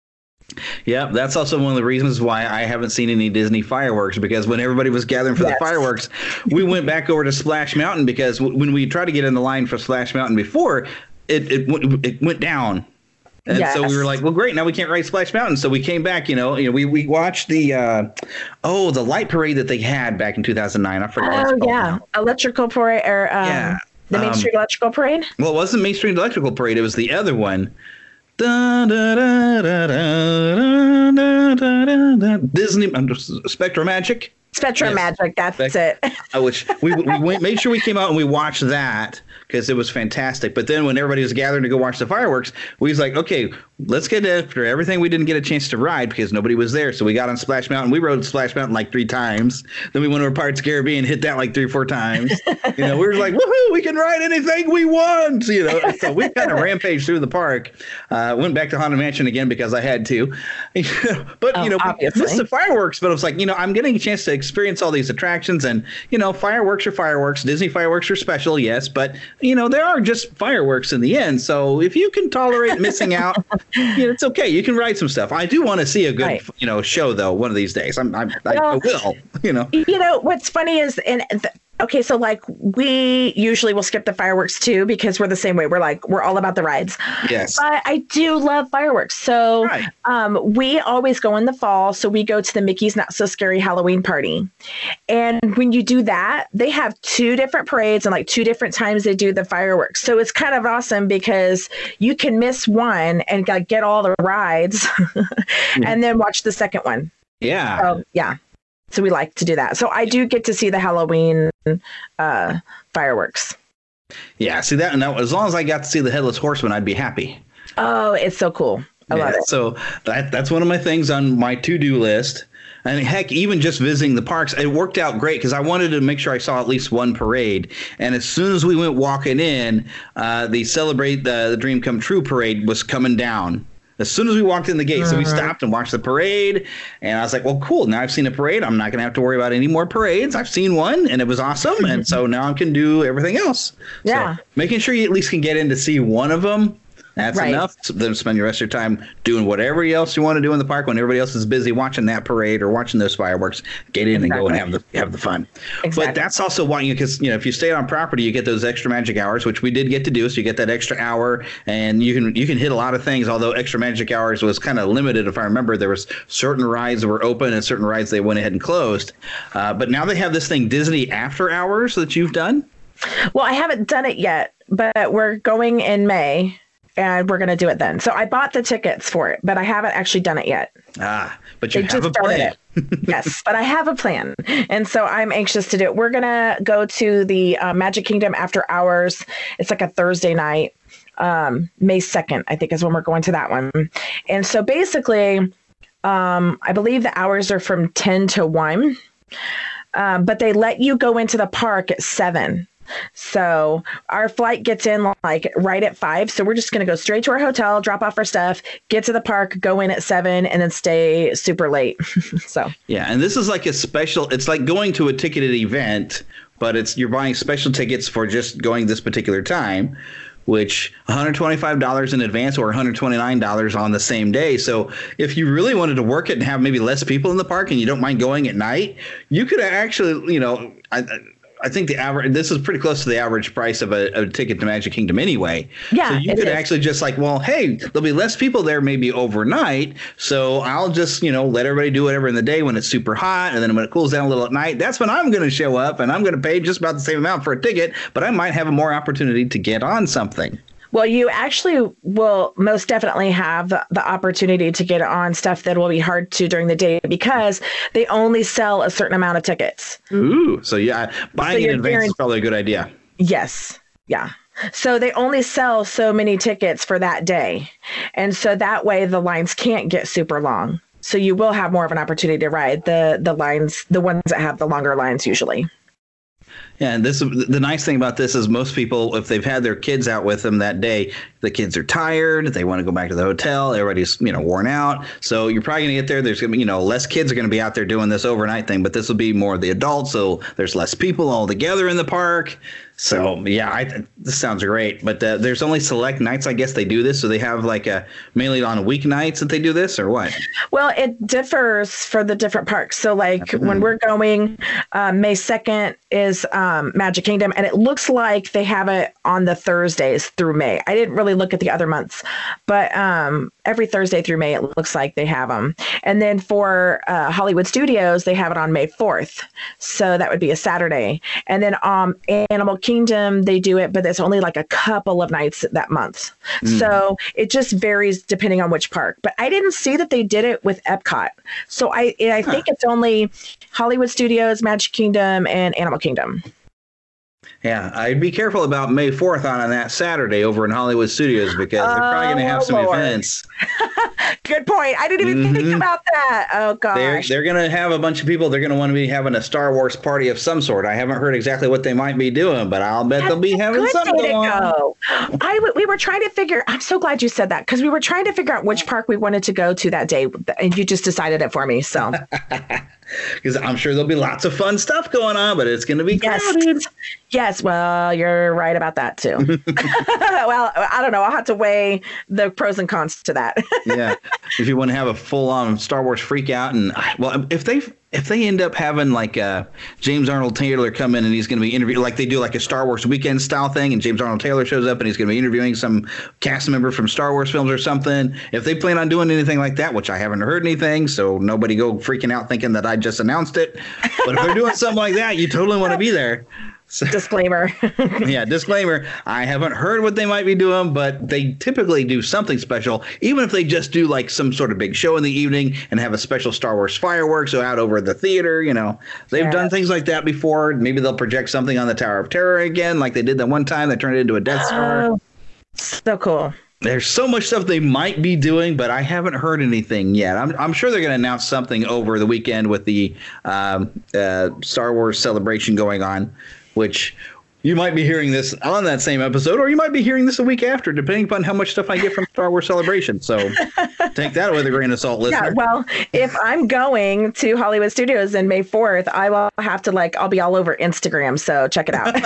Yeah, that's also one of the reasons why I haven't seen any Disney fireworks, because when everybody was gathering for Yes. the fireworks, we went back over to Splash Mountain, because w- when we tried to get in the line for Splash Mountain before, it it, w- it went down. And Yes. so we were like, well, great, now we can't ride Splash Mountain. So we came back, you know, you know, we, we watched the, uh, oh, the light parade that they had back in two thousand nine. I forgot what Oh, it's called yeah. now. Electrical Parade, or um, Yeah. the Main Um, Street Electrical Parade. Well, it wasn't Main Street Electrical Parade. It was the other one. Da, da, da, da, da, da, da, da, da. Disney um, Spectrum Magic. Spectrum Yes. Magic, that's Spec- it. I wish we we went, made sure we came out and we watched that, because it was fantastic. But then when everybody was gathering to go watch the fireworks, we was like, okay, let's get after everything we didn't get a chance to ride because nobody was there. So we got on Splash Mountain. We rode Splash Mountain like three times. Then we went over Pirates of the Caribbean, hit that like three or four times. You know, we were like, woohoo, we can ride anything we want. You know, so we kind of rampaged through the park. Uh, went back to Haunted Mansion again because I had to. But Oh, you know, we obviously. missed the fireworks. But it was like, you know, I'm getting a chance to experience all these attractions, and you know, fireworks are fireworks. Disney fireworks are special, yes, but you know, there are just fireworks in the end. So if you can tolerate missing out, you know, it's okay. You can ride some stuff. I do want to see a good, Right. you know, show though. One of these days, I'm, I'm I, I Well, will. You know, You know, what's funny is, and th- okay, so like we usually will skip the fireworks too, because we're the same way. We're like, we're all about the rides. yes. But I do love fireworks. So Right. um, we always go in the fall. So we go to the Mickey's Not So Scary Halloween party. And when you do that, they have two different parades and like two different times they do the fireworks. So it's kind of awesome because you can miss one and like, get all the rides and then watch the second one. Yeah. So, yeah. So we like to do that. So I do get to see the Halloween uh, fireworks. Yeah. See that, and that, as long as I got to see the Headless Horseman, I'd be happy. Oh, it's so cool. I Yeah, love it. So that that's one of my things on my to-do list. And heck, even just visiting the parks, it worked out great because I wanted to make sure I saw at least one parade. And as soon as we went walking in, uh, the Celebrate the, the Dream Come True parade was coming down. As soon as we walked in the gate, so we Mhm. stopped and watched the parade. And I was like, well, cool. Now I've seen a parade. I'm not going to have to worry about any more parades. I've seen one, and it was awesome. And so now I can do everything else. Yeah. So making sure you at least can get in to see one of them. That's Right. enough. So then spend your rest of your time doing whatever else you want to do in the park when everybody else is busy watching that parade or watching those fireworks. Get in and go and have the have the fun. Exactly. But that's also why you, because you know, if you stay on property, you get those extra magic hours, which we did get to do. So you get that extra hour, and you can you can hit a lot of things. Although extra magic hours was kind of limited, if I remember, there was certain rides that were open and certain rides they went ahead and closed. Uh, but now they have this thing, Disney After Hours, that you've done. Well, I haven't done it yet, but we're going in May. and we're going to do it then. So I bought the tickets for it, but I haven't actually done it yet. Ah, but you They have just a plan. Yes, but I have a plan. And so I'm anxious to do it. We're going to go to the uh, Magic Kingdom after hours. It's like a Thursday night. Um, May second, I think, is when we're going to that one. And so basically, um, I believe the hours are from ten to one, um, but they let you go into the park at seven. So our flight gets in like right at five. So we're just going to go straight to our hotel, drop off our stuff, get to the park, go in at seven, and then stay super late. So Yeah, and this is like a special. It's like going to a ticketed event, but it's you're buying special tickets for just going this particular time, which one hundred twenty-five dollars in advance or one hundred twenty-nine dollars on the same day. So if you really wanted to work it and have maybe less people in the park and you don't mind going at night, you could actually, you know, I, I think the average, this is pretty close to the average price of a, a ticket to Magic Kingdom anyway. Yeah, so you it could is. actually just like, well, hey, there'll be less people there maybe overnight. So I'll just, you know, let everybody do whatever in the day when it's super hot. And then when it cools down a little at night, that's when I'm going to show up and I'm going to pay just about the same amount for a ticket. But I might have a more opportunity to get on something. Well, you actually will most definitely have the, the opportunity to get on stuff that will be hard to during the day because they only sell a certain amount of tickets. Ooh, so yeah, buying So in you're advance is guaranteed- probably a good idea. Yes. Yeah. So they only sell so many tickets for that day. And so that way the lines can't get super long. So you will have more of an opportunity to ride the the lines, the ones that have the longer lines usually. Yeah, and this the nice thing about this is most people, if they've had their kids out with them that day, the kids are tired, they want to go back to the hotel, everybody's, you know, worn out. So you're probably going to get there. There's going to be, you know, less kids are going to be out there doing this overnight thing, but this will be more the adults. So there's less people all together in the park. So, yeah, I, this sounds great. But uh, there's only select nights, I guess, they do this. So they have like a mainly on weeknights that they do this or what? Well, it differs for the different parks. So like mm-hmm. when we're going, um, May second is um, Magic Kingdom, and it looks like they have it on the Thursdays through May. I didn't really look at the other months, but um, every Thursday through May, it looks like they have them. And then for uh, Hollywood Studios, they have it on May fourth. So that would be a Saturday. And then um, Animal Kingdom, they do it, but it's only like a couple of nights that month. Mm. So it just varies depending on which park. But I didn't see that they did it with Epcot. So I, I think huh. it's only Hollywood Studios, Magic Kingdom, and Animal Kingdom. Yeah, I'd be careful about May fourth on, on that Saturday over in Hollywood Studios because they're probably going to have oh, some Lord. events. Good point. I didn't even mm-hmm. think about that. Oh, gosh. They're, they're going to have a bunch of people. They're going to want to be having a Star Wars party of some sort. I haven't heard exactly what they might be doing, but I'll bet That's they'll be having good something day to going go. I w- we were trying to figure. I'm so glad you said that because we were trying to figure out which park we wanted to go to that day, and you just decided it for me. So. Because I'm sure there'll be lots of fun stuff going on, but it's going to be crowded. Yes. Yes, well, you're right about that too. Well, I don't know. I'll have to weigh the pros and cons to that. Yeah, if you want to have a full-on Star Wars freak out, and well, if they if they end up having like uh, James Arnold Taylor come in and he's going to be interviewing, like they do like a Star Wars weekend style thing, and James Arnold Taylor shows up and he's going to be interviewing some cast member from Star Wars films or something. If they plan on doing anything like that, which I haven't heard anything, so nobody go freaking out thinking that I just announced it. But if they're doing something like that, you totally want to be there. So, disclaimer. Yeah, disclaimer. I haven't heard what they might be doing, but they typically do something special, even if they just do like some sort of big show in the evening and have a special Star Wars fireworks out over the theater. You know, they've yeah. done things like that before. Maybe they'll project something on the Tower of Terror again, like they did that one time. They turned it into a Death Star. Oh, so cool. There's so much stuff they might be doing, but I haven't heard anything yet. I'm, I'm sure they're going to announce something over the weekend with the um, uh, Star Wars celebration going on, which you might be hearing this on that same episode, or you might be hearing this a week after, depending upon how much stuff I get from Star Wars Celebration. So take that with a grain of salt, listener. Yeah, well, if I'm going to Hollywood Studios on May fourth, I will have to, like, I'll be all over Instagram, so check it out.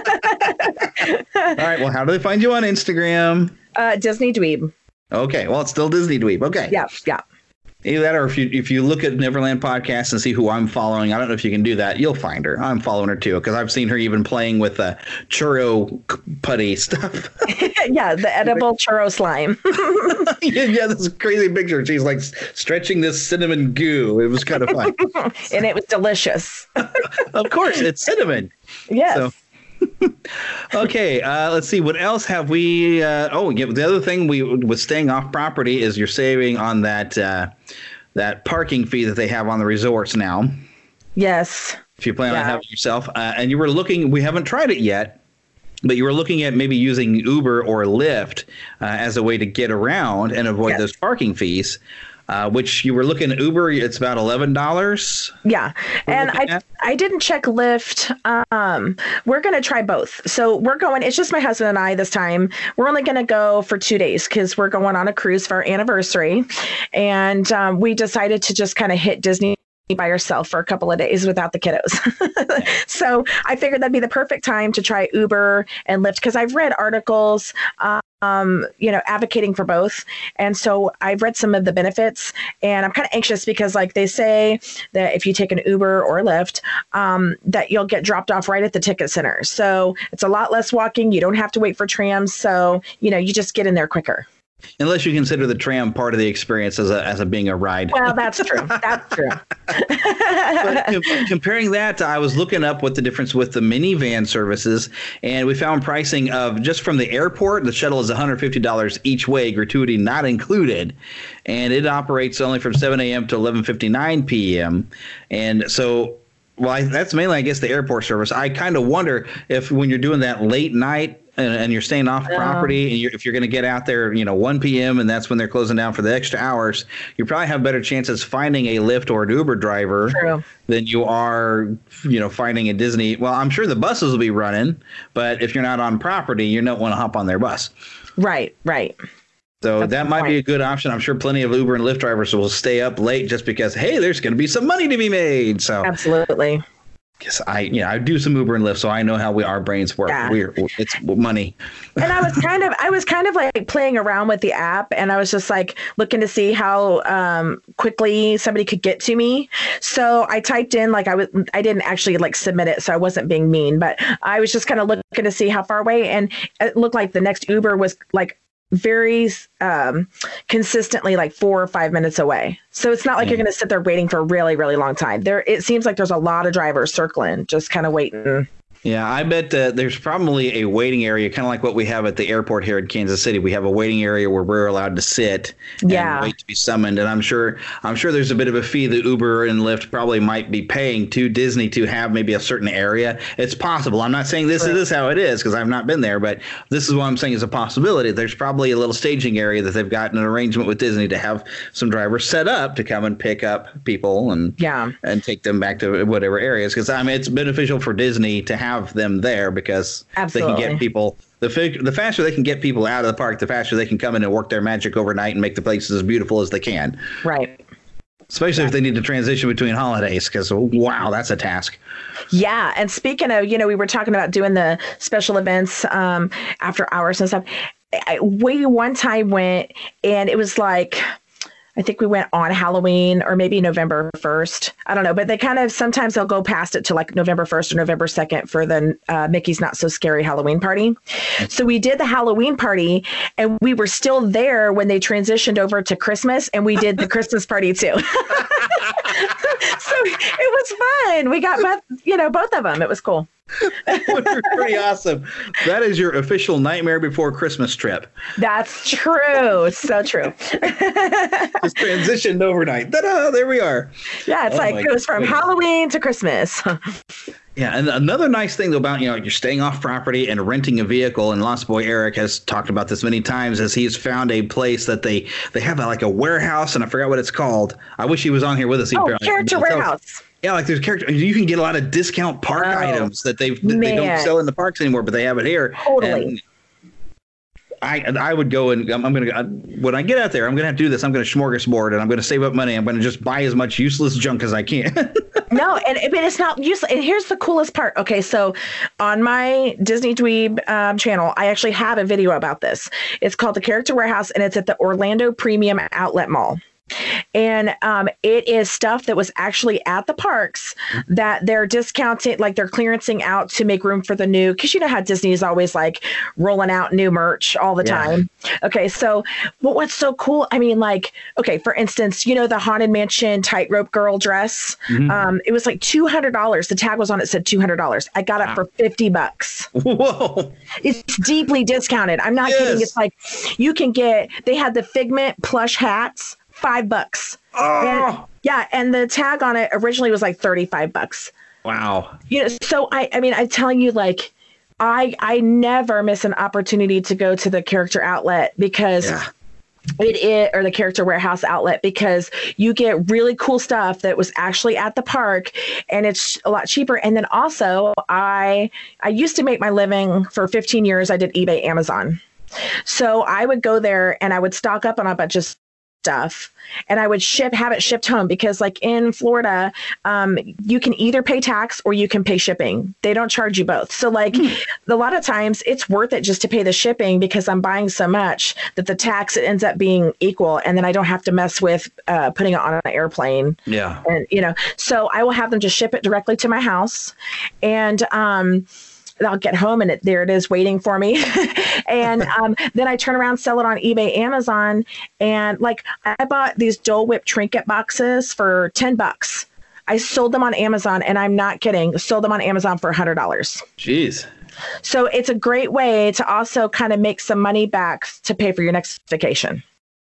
All right, well, how do they find you on Instagram? Uh, Disney Dweeb. Okay, well, it's still Disney Dweeb. Okay. Yeah, yeah. Either that, or if you if you look at Neverland Podcast and see who I'm following, I don't know if you can do that. You'll find her. I'm following her too because I've seen her even playing with uh, churro putty stuff. Yeah, the edible churro slime. yeah, yeah, this crazy picture. She's like stretching this cinnamon goo. It was kind of fun, and it was delicious. Of course, it's cinnamon. Yes. So. Okay, uh, let's see. What else have we? Uh, oh, yeah, the other thing we with staying off property is you're saving on that uh, that parking fee that they have on the resorts now. Yes. If you plan Yeah. on having it yourself, uh, and you were looking, we haven't tried it yet, but you were looking at maybe using Uber or Lyft uh, as a way to get around and avoid Yes. those parking fees. Uh, which you were looking at Uber, it's about eleven dollars. Yeah. And looking I at? I didn't check Lyft. Um, we're going to try both. So we're going, it's just my husband and I this time. We're only going to go for two days because we're going on a cruise for our anniversary. And um, we decided to just kind of hit Disney by yourself for a couple of days without the kiddos. So I figured that'd be the perfect time to try Uber and Lyft because I've read articles, um, you know, advocating for both. And so I've read some of the benefits and I'm kind of anxious because like they say that if you take an Uber or Lyft, um, that you'll get dropped off right at the ticket center. So it's a lot less walking. You don't have to wait for trams. So, you know, you just get in there quicker. Unless you consider the tram part of the experience as a as a being a ride. Well, that's true. That's true. But com- comparing that, I was looking up what the difference with the minivan services, and we found pricing of just from the airport, the shuttle is one hundred fifty dollars each way, gratuity not included, and it operates only from seven a.m. to eleven fifty-nine p.m. And so, well, I, that's mainly, I guess, the airport service. I kind of wonder if when you're doing that late night, And, and you're staying off property, and you're, if you're going to get out there, you know, one p.m. and that's when they're closing down for the extra hours, you probably have better chances finding a Lyft or an Uber driver True. than you are, you know, finding a Disney. Well, I'm sure the buses will be running, but if you're not on property, you don't want to hop on their bus. Right, right. So That's that the might point. be a good option. I'm sure plenty of Uber and Lyft drivers will stay up late just because, hey, there's going to be some money to be made. So Absolutely. Because I, you know, I do some Uber and Lyft, so I know how we our brains work. Yeah. We're it's money. And I was kind of, I was kind of like playing around with the app, and I was just like looking to see how um, quickly somebody could get to me. So I typed in like I was, I didn't actually like submit it, so I wasn't being mean, but I was just kind of looking to see how far away, and it looked like the next Uber was like very um, consistently like four or five minutes away. So it's not like you're going to sit there waiting for a really, really long time. There, it seems like there's a lot of drivers circling, just kind of waiting. Yeah, I bet uh, there's probably a waiting area, kind of like what we have at the airport here in Kansas City. We have a waiting area where we're allowed to sit and Yeah. wait to be summoned. And I'm sure I'm sure there's a bit of a fee that Uber and Lyft probably might be paying to Disney to have maybe a certain area. It's possible. I'm not saying this Right. is how it is because I've not been there, but this is what I'm saying is a possibility. There's probably a little staging area that they've got an arrangement with Disney to have some drivers set up to come and pick up people and Yeah. and take them back to whatever areas. Because I mean, it's beneficial for Disney to have them there because they Absolutely. can get people. The fig- the faster they can get people out of the park, the faster they can come in and work their magic overnight and make the places as beautiful as they can. Right. Especially if they need to transition between holidays, because wow, that's a task. Yeah. And speaking of, you know, we were talking about doing the special events um, after hours and stuff. I, we one time went and it was like, I think we went on Halloween or maybe November first. I don't know, but they kind of sometimes they'll go past it to like November first or November second for the uh, Mickey's Not So Scary Halloween party. So we did the Halloween party and we were still there when they transitioned over to Christmas, and we did the Christmas party too. So it was fun. We got both, you know, both of them. It was cool. Pretty awesome. That is your official Nightmare Before Christmas trip. That's true. So true. Just transitioned overnight. Ta-da! There we are. Yeah, it's Oh like my it goes from goodness. Halloween to Christmas. Yeah, and another nice thing about, you know, you're staying off property and renting a vehicle, and Lost Boy Eric has talked about this many times, as he's found a place that they they have a, like a warehouse, and I forgot what it's called. I wish he was on here with us. He Oh, apparently- Character he tells- Warehouse. Yeah, like there's character. You can get a lot of discount park Oh, items that they've that they don't man. sell in the parks anymore, but they have it here. Totally. And I and I would go and I'm, I'm gonna I, when I get out there, I'm gonna have to do this. I'm gonna smorgasbord and I'm gonna save up money. I'm gonna just buy as much useless junk as I can. No, and I mean, it's not useless. And here's the coolest part. Okay, so on my Disney Dweeb um, channel, I actually have a video about this. It's called the Character Warehouse, and it's at the Orlando Premium Outlet Mall. And um, it is stuff that was actually at the parks that they're discounting, like they're clearancing out to make room for the new, because you know how Disney is always like rolling out new merch all the Yeah. time. Okay, so but what's so cool? I mean, like, okay, for instance, you know the Haunted Mansion tightrope girl dress? Mhm. Um, it was like two hundred dollars. The tag was on it, said two hundred dollars. I got it for fifty bucks. Whoa. It's deeply discounted. I'm not Yes. kidding. It's like you can get, they had the Figment plush hats, five bucks. Oh. And, yeah, and the tag on it originally was like thirty-five bucks. Wow. You know, so I, I mean, I'm telling you, like, I, I never miss an opportunity to go to the character outlet because Yeah. it is, or the character warehouse outlet, because you get really cool stuff that was actually at the park and it's a lot cheaper. And then also I, I used to make my living for fifteen years. I did eBay, Amazon. So I would go there and I would stock up on a bunch of stuff and I would ship, have it shipped home, because like in Florida, um, you can either pay tax or you can pay shipping. They don't charge you both. So like a lot of times it's worth it just to pay the shipping because I'm buying so much that the tax ends up being equal. And then I don't have to mess with uh, putting it on an airplane. Yeah. And, you know, so I will have them just ship it directly to my house. And, um, I'll get home and it, there it is waiting for me. And um, then I turn around, sell it on eBay, Amazon. And like I bought these Dole Whip trinket boxes for ten bucks. I sold them on Amazon, and I'm not kidding. Sold them on Amazon for one hundred dollars. Jeez. So it's a great way to also kind of make some money back to pay for your next vacation.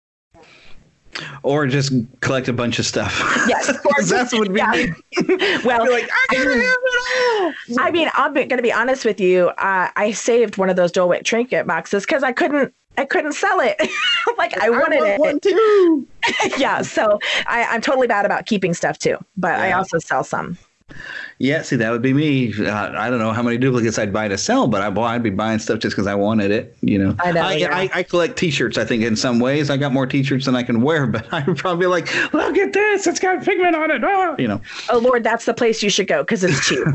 Or just collect a bunch of stuff. Yes, that's what would be. Yeah. Well, like, I gotta have it all. I mean, I'm going to be honest with you. Uh, I saved one of those Dole Whip trinket boxes because I couldn't. I couldn't sell it. Like I wanted I it. want one too. Yeah, so I, I'm totally bad about keeping stuff too, but I Yeah. also sell some. Yeah, see, that would be me. Uh, I don't know how many duplicates I'd buy to sell, but I, boy, I'd be buying stuff just because I wanted it. You know, I know, I, yeah. I, I collect T-shirts. I think in some ways I got more T-shirts than I can wear, but I would probably be like, look at this, it's got Figment on it. Oh, you know. Oh Lord, that's the place you should go because it's cheap.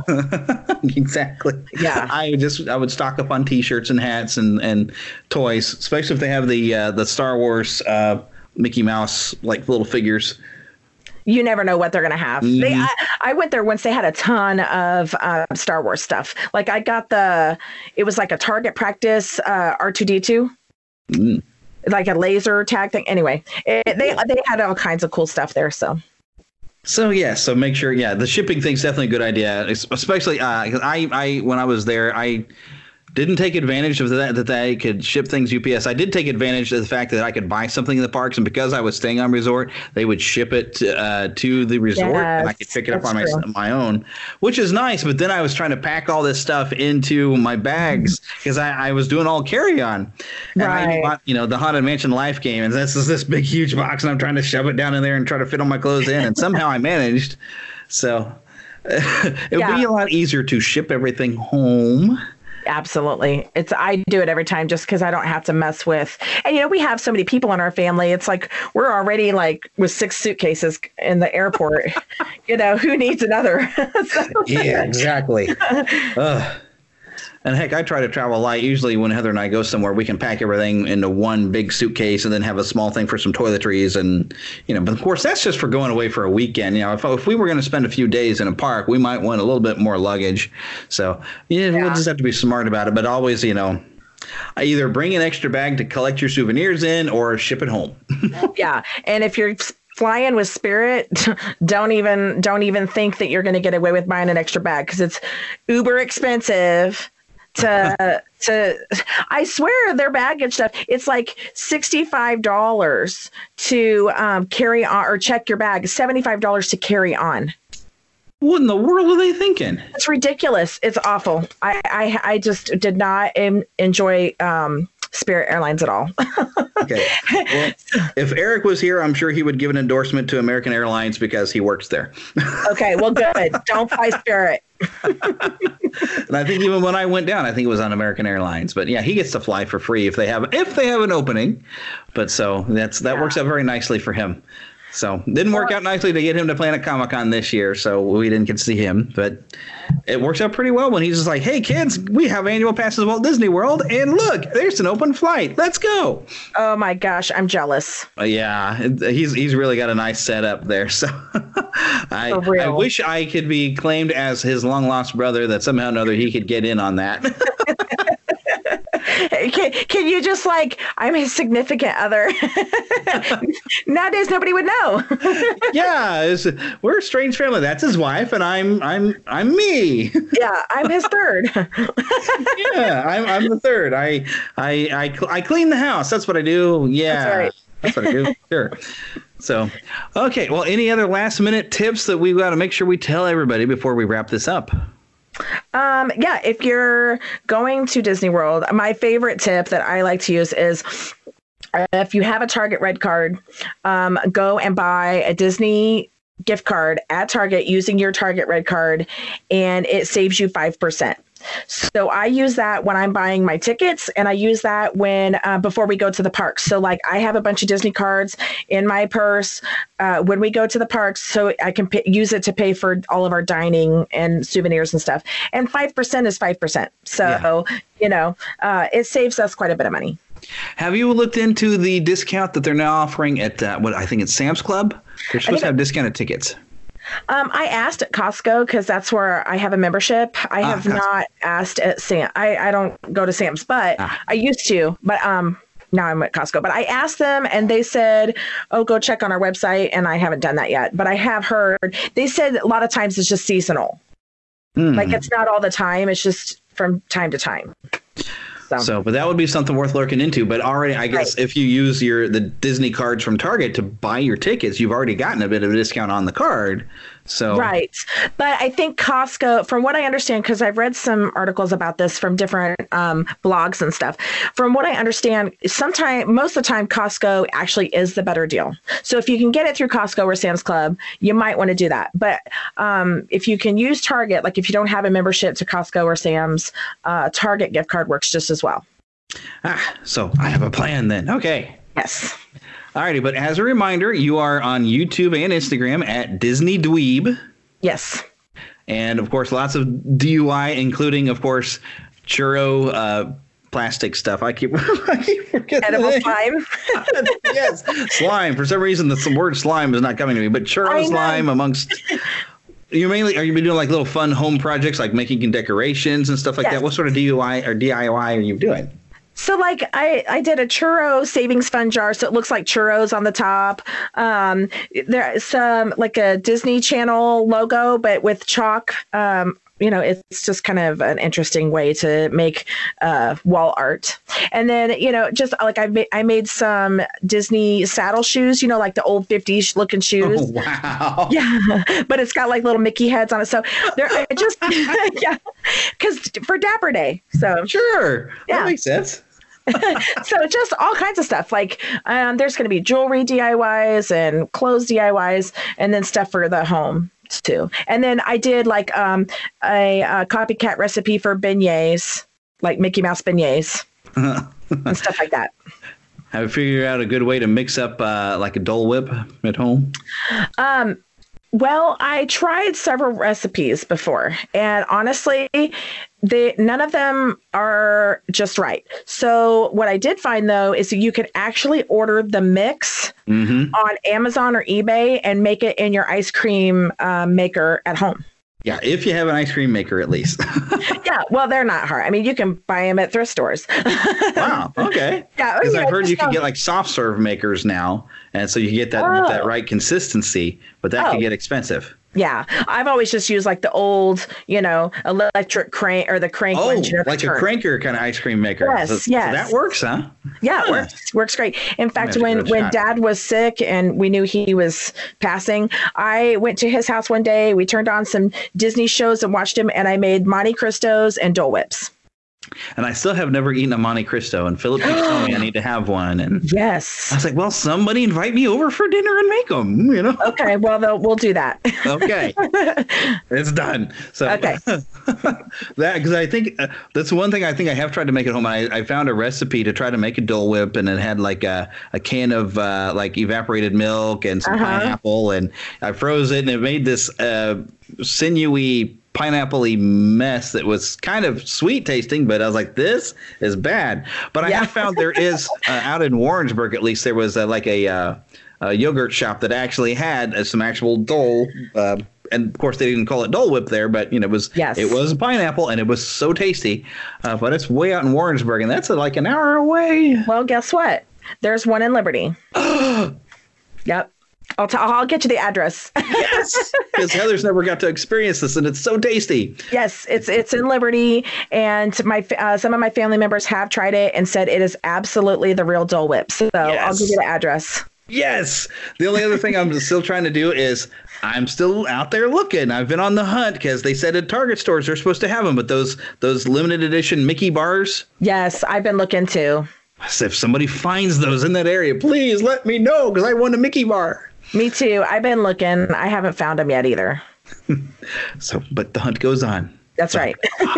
Exactly. Yeah. I would just I would stock up on T-shirts and hats and, and toys, especially if they have the uh, the Star Wars uh, Mickey Mouse like little figures. You never know what they're going to have. Mm-hmm. They, I, I went there once. They had a ton of uh, Star Wars stuff. Like I got the, it was like a target practice uh, R two D two, Mm. like a laser tag thing. Anyway, it, they they had all kinds of cool stuff there. So. So yeah, so make sure yeah, the shipping thing's definitely a good idea, especially uh, 'cause I I when I was there I didn't take advantage of that that they could ship things U P S. I did take advantage of the fact that I could buy something in the parks, and because I was staying on resort, they would ship it to, uh, to the resort, Yes, and I could pick it up that's on my true. my own, which is nice. But then I was trying to pack all this stuff into my bags because I, I was doing all carry on, and I Right. bought you know the Haunted Mansion Life game, and this is this big huge box, and I'm trying to shove it down in there and try to fit all my clothes in, and somehow I managed. So it would Yeah. be a lot easier to ship everything home. Absolutely. It's I do it every time just because I don't have to mess with. And you know, we have so many people in our family. It's like we're already like with six suitcases in the airport. You know, who needs another? So- Yeah, exactly. Ugh. And heck, I try to travel light. Usually when Heather and I go somewhere, we can pack everything into one big suitcase and then have a small thing for some toiletries. And, you know, but of course, that's just for going away for a weekend. You know, if, if we were going to spend a few days in a park, we might want a little bit more luggage. So, yeah, we'll just have to be smart about it. But always, you know, either bring an extra bag to collect your souvenirs in or ship it home. Yeah. And if you're flying with Spirit, don't even don't even think that you're going to get away with buying an extra bag because it's uber expensive. To to, I swear their baggage stuff. It's like sixty-five dollars to um, carry on or check your bag. Seventy-five dollars to carry on. What in the world are they thinking? It's ridiculous. It's awful. I I, I just did not em- enjoy um, Spirit Airlines at all. Okay. Well, if Eric was here, I'm sure he would give an endorsement to American Airlines because he works there. Okay. Well, good. Don't fly Spirit. And I think even when I went down, I think it was on American Airlines. But yeah, he gets to fly for free if they have if they have an opening. But so that's that Yeah. works out very nicely for him. So didn't work out nicely to get him to Planet Comic Con this year, so we didn't get to see him. But it works out pretty well when he's just like, "Hey kids, we have annual passes to Walt Disney World, and look, there's an open flight. Let's go!" Oh my gosh, I'm jealous. Uh, yeah, he's he's really got a nice setup there. So I I wish I could be claimed as his long lost brother, that somehow or another he could get in on that. Can, can you just like, I'm his significant other? Nowadays, nobody would know. Yeah, it's, we're a strange family. That's his wife, and I'm I'm I'm me. Yeah, I'm his third. Yeah, I'm I'm the third. I I I cl- I clean the house. That's what I do. Yeah, that's, right. That's what I do. Sure. So, okay. Well, any other last minute tips that we've got to make sure we tell everybody before we wrap this up? Um, yeah, if you're going to Disney World, my favorite tip that I like to use is uh, if you have a Target Red card, um, go and buy a Disney gift card at Target using your Target Red card, and it saves you five percent. So I use that when I'm buying my tickets, and I use that when uh, before we go to the parks. So like I have a bunch of Disney cards in my purse uh, when we go to the parks, so I can p- use it to pay for all of our dining and souvenirs and stuff. And five percent is five percent. So, yeah. you know, uh, it saves us quite a bit of money. Have you looked into the discount that they're now offering at uh, what I think it's Sam's Club? They're supposed to have discounted tickets. Um, I asked at Costco because that's where I have a membership. I have ah, not asked at Sam. I, I don't go to Sam's, but ah. I used to. But um, now I'm at Costco. But I asked them, and they said, "Oh, go check on our website." And I haven't done that yet. But I have heard they said a lot of times it's just seasonal. Mm. Like it's not all the time. It's just from time to time. So. so, but that would be something worth looking into. But already, I guess, right. if you use your the Disney cards from Target to buy your tickets, you've already gotten a bit of a discount on the card. So right. But I think Costco, from what I understand, because I've read some articles about this from different um, blogs and stuff. From what I understand, sometimes, most of the time, Costco actually is the better deal. So if you can get it through Costco or Sam's Club, you might want to do that. But um, if you can use Target, like if you don't have a membership to Costco or Sam's, uh, Target gift card works just as well. Ah, so I have a plan then. Okay. Yes. Alrighty, but as a reminder, you are on YouTube and Instagram at Disney Dweeb. Yes. And, of course, lots of D U I, including, of course, churro uh, plastic stuff. I keep, I keep forgetting Edible slime. Yes, slime. For some reason, the word slime is not coming to me, but churro slime amongst... You mainly are you doing like little fun home projects, like making decorations and stuff like yes. that? What sort of D U I or D I Y are you doing? So like I, I did a churro savings fund jar, so it looks like churros on the top. Um, there's some like a Disney Channel logo, but with chalk. Um, you know, it's just kind of an interesting way to make uh, wall art. And then, you know, just like I made, I made some Disney saddle shoes, you know, like the old fifties looking shoes. Oh, wow. Yeah. But it's got like little Mickey heads on it. So they're just, yeah, because for Dapper Day. So sure. Yeah. That makes sense. So just all kinds of stuff. Like um, there's going to be jewelry D I Ys and clothes D I Ys and then stuff for the home too. And then I did like um, a, a copycat recipe for beignets, like Mickey Mouse beignets and stuff like that. Have you figured out a good way to mix up uh, like a Dole Whip at home? Um, well, I tried several recipes before, and honestly, they none of them are just right. So what I did find, though, is that you could actually order the mix mm-hmm. on Amazon or eBay and make it in your ice cream uh, maker at home. Yeah, if you have an ice cream maker, at least. Yeah, well, they're not hard. I mean, you can buy them at thrift stores. Wow, okay. Yeah, because yeah, I've heard you can so. get like soft serve makers now, and so you get that oh. that right consistency, but that oh. can get expensive. Yeah, I've always just used like the old, you know, electric crank or the crank. Oh, one, you know, like a cranker kind of ice cream maker. Yes, so, yes. So that works, huh? Yeah, huh. it works. Works great. In fact, when when shot. Dad was sick and we knew he was passing, I went to his house one day. We turned on some Disney shows and watched him, and I made Monte Cristos and Dole Whips. And I still have never eaten a Monte Cristo. And Philip keeps telling me I need to have one. And yes, I was like, well, somebody invite me over for dinner and make them. You know. Okay, well, we'll do that. Okay, it's done. So okay, that because I think uh, that's one thing I think I have tried to make at home. I, I found a recipe to try to make a Dole Whip, and it had like a, a can of uh, like evaporated milk and some Uh-huh. pineapple, and I froze it, and it made this uh, sinewy pineapple-y mess that was kind of sweet tasting, but I was like, this is bad. But I Yeah. have found there is uh, out in Warrensburg, at least, there was uh, like a, uh, a yogurt shop that actually had uh, some actual Dole. Uh, and of course, they didn't call it Dole Whip there, but you know, it was Yes. it was pineapple, and it was so tasty. Uh, but it's way out in Warrensburg, and that's uh, like an hour away. Well, guess what? There's one in Liberty. Yep. I'll, t- I'll get you the address. Yes, because Heather's never got to experience this, and it's so tasty. Yes, it's it's in Liberty, and my uh, some of my family members have tried it and said it is absolutely the real Dole Whip. So I'll give you the address. Yes. The only other thing I'm still trying to do is I'm still out there looking. I've been on the hunt because they said at Target stores they're supposed to have them, but those those limited edition Mickey bars. Yes, I've been looking too. So if somebody finds those in that area, please let me know because I want a Mickey bar. Me too. I've been looking. I haven't found them yet either. So, but the hunt goes on. That's right.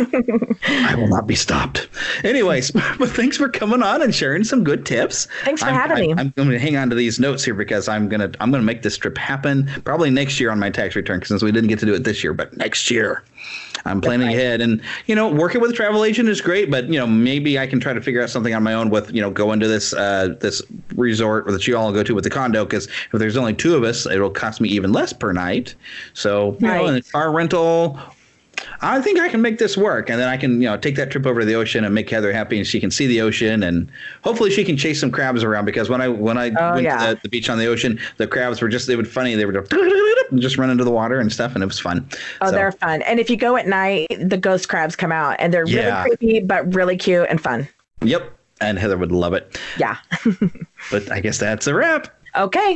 I will not be stopped. Anyways, but thanks for coming on and sharing some good tips. Thanks for I'm, having I, me. I'm going to hang on to these notes here because I'm gonna I'm gonna make this trip happen probably next year on my tax return since we didn't get to do it this year, but next year. I'm planning right. ahead, and you know, working with a travel agent is great, but you know, maybe I can try to figure out something on my own with you know, going to this uh, this resort that you all go to with the condo. Because if there's only two of us, it'll cost me even less per night. So you Right. know, and the car rental. I think I can make this work, and then I can, you know, take that trip over to the ocean and make Heather happy, and she can see the ocean, and hopefully she can chase some crabs around. Because when I when I Oh, went yeah. to the, the beach on the ocean, the crabs were just they would funny. They would just, just run into the water and stuff, and it was fun. Oh, So, they're fun. And if you go at night, the ghost crabs come out, and they're Yeah. really creepy, but really cute and fun. Yep, and Heather would love it. Yeah. But I guess that's a wrap. Okay.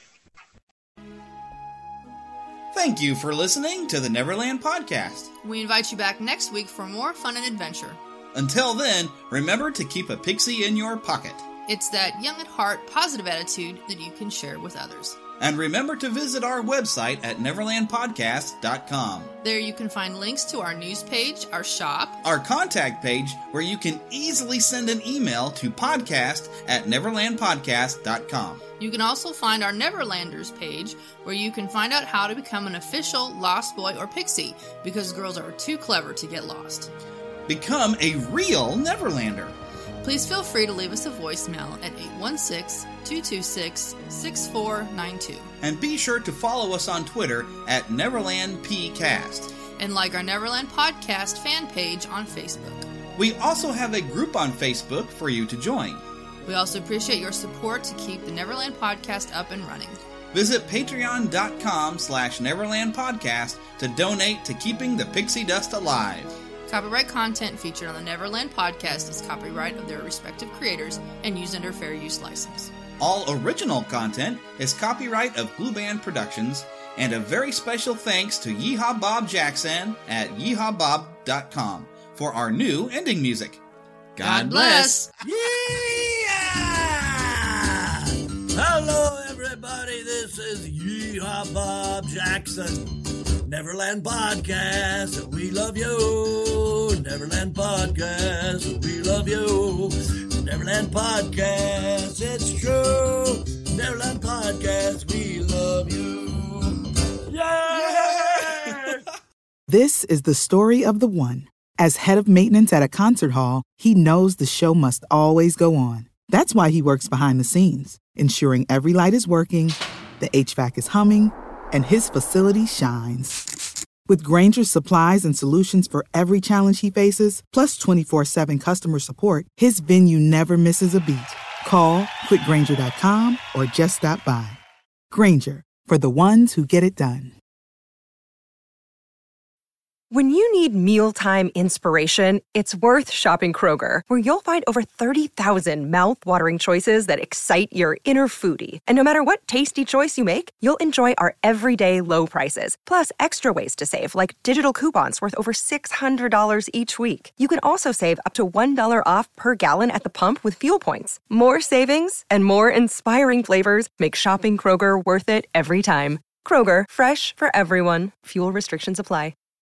Thank you for listening to the Neverland Podcast. We invite you back next week for more fun and adventure. Until then, remember to keep a pixie in your pocket. It's that young at heart, positive attitude that you can share with others. And remember to visit our website at neverland podcast dot com. There you can find links to our news page, our shop, our contact page where you can easily send an email to podcast at neverland podcast dot com. You can also find our Neverlanders page where you can find out how to become an official Lost Boy or Pixie because girls are too clever to get lost. Become a real Neverlander. Please feel free to leave us a voicemail at eight one six, two two six, six four nine two. And be sure to follow us on Twitter at NeverlandPcast. And like our Neverland Podcast fan page on Facebook. We also have a group on Facebook for you to join. We also appreciate your support to keep the Neverland Podcast up and running. Visit patreon.com slash Neverland Podcast to donate to keeping the pixie dust alive. Copyright content featured on the Neverland Podcast is copyright of their respective creators and used under fair use license. All original content is copyright of Blue Band Productions, and a very special thanks to Yeehaw Bob Jackson at yeehaw bob dot com for our new ending music. God, God bless. Hello, everybody. This is Yeehaw Bob Jackson. Neverland Podcast, we love you. Neverland Podcast, we love you. Neverland Podcast, it's true. Neverland Podcast, we love you. Yeah! This is the story of the one. As head of maintenance at a concert hall, he knows the show must always go on. That's why he works behind the scenes, ensuring every light is working, the H V A C is humming, and his facility shines. With Grainger's supplies and solutions for every challenge he faces, plus twenty-four seven customer support, his venue never misses a beat. Call quick grainger dot com or just stop by. Grainger, for the ones who get it done. When you need mealtime inspiration, it's worth shopping Kroger, where you'll find over thirty thousand mouth-watering choices that excite your inner foodie. And no matter what tasty choice you make, you'll enjoy our everyday low prices, plus extra ways to save, like digital coupons worth over six hundred dollars each week. You can also save up to one dollar off per gallon at the pump with fuel points. More savings and more inspiring flavors make shopping Kroger worth it every time. Kroger, fresh for everyone. Fuel restrictions apply.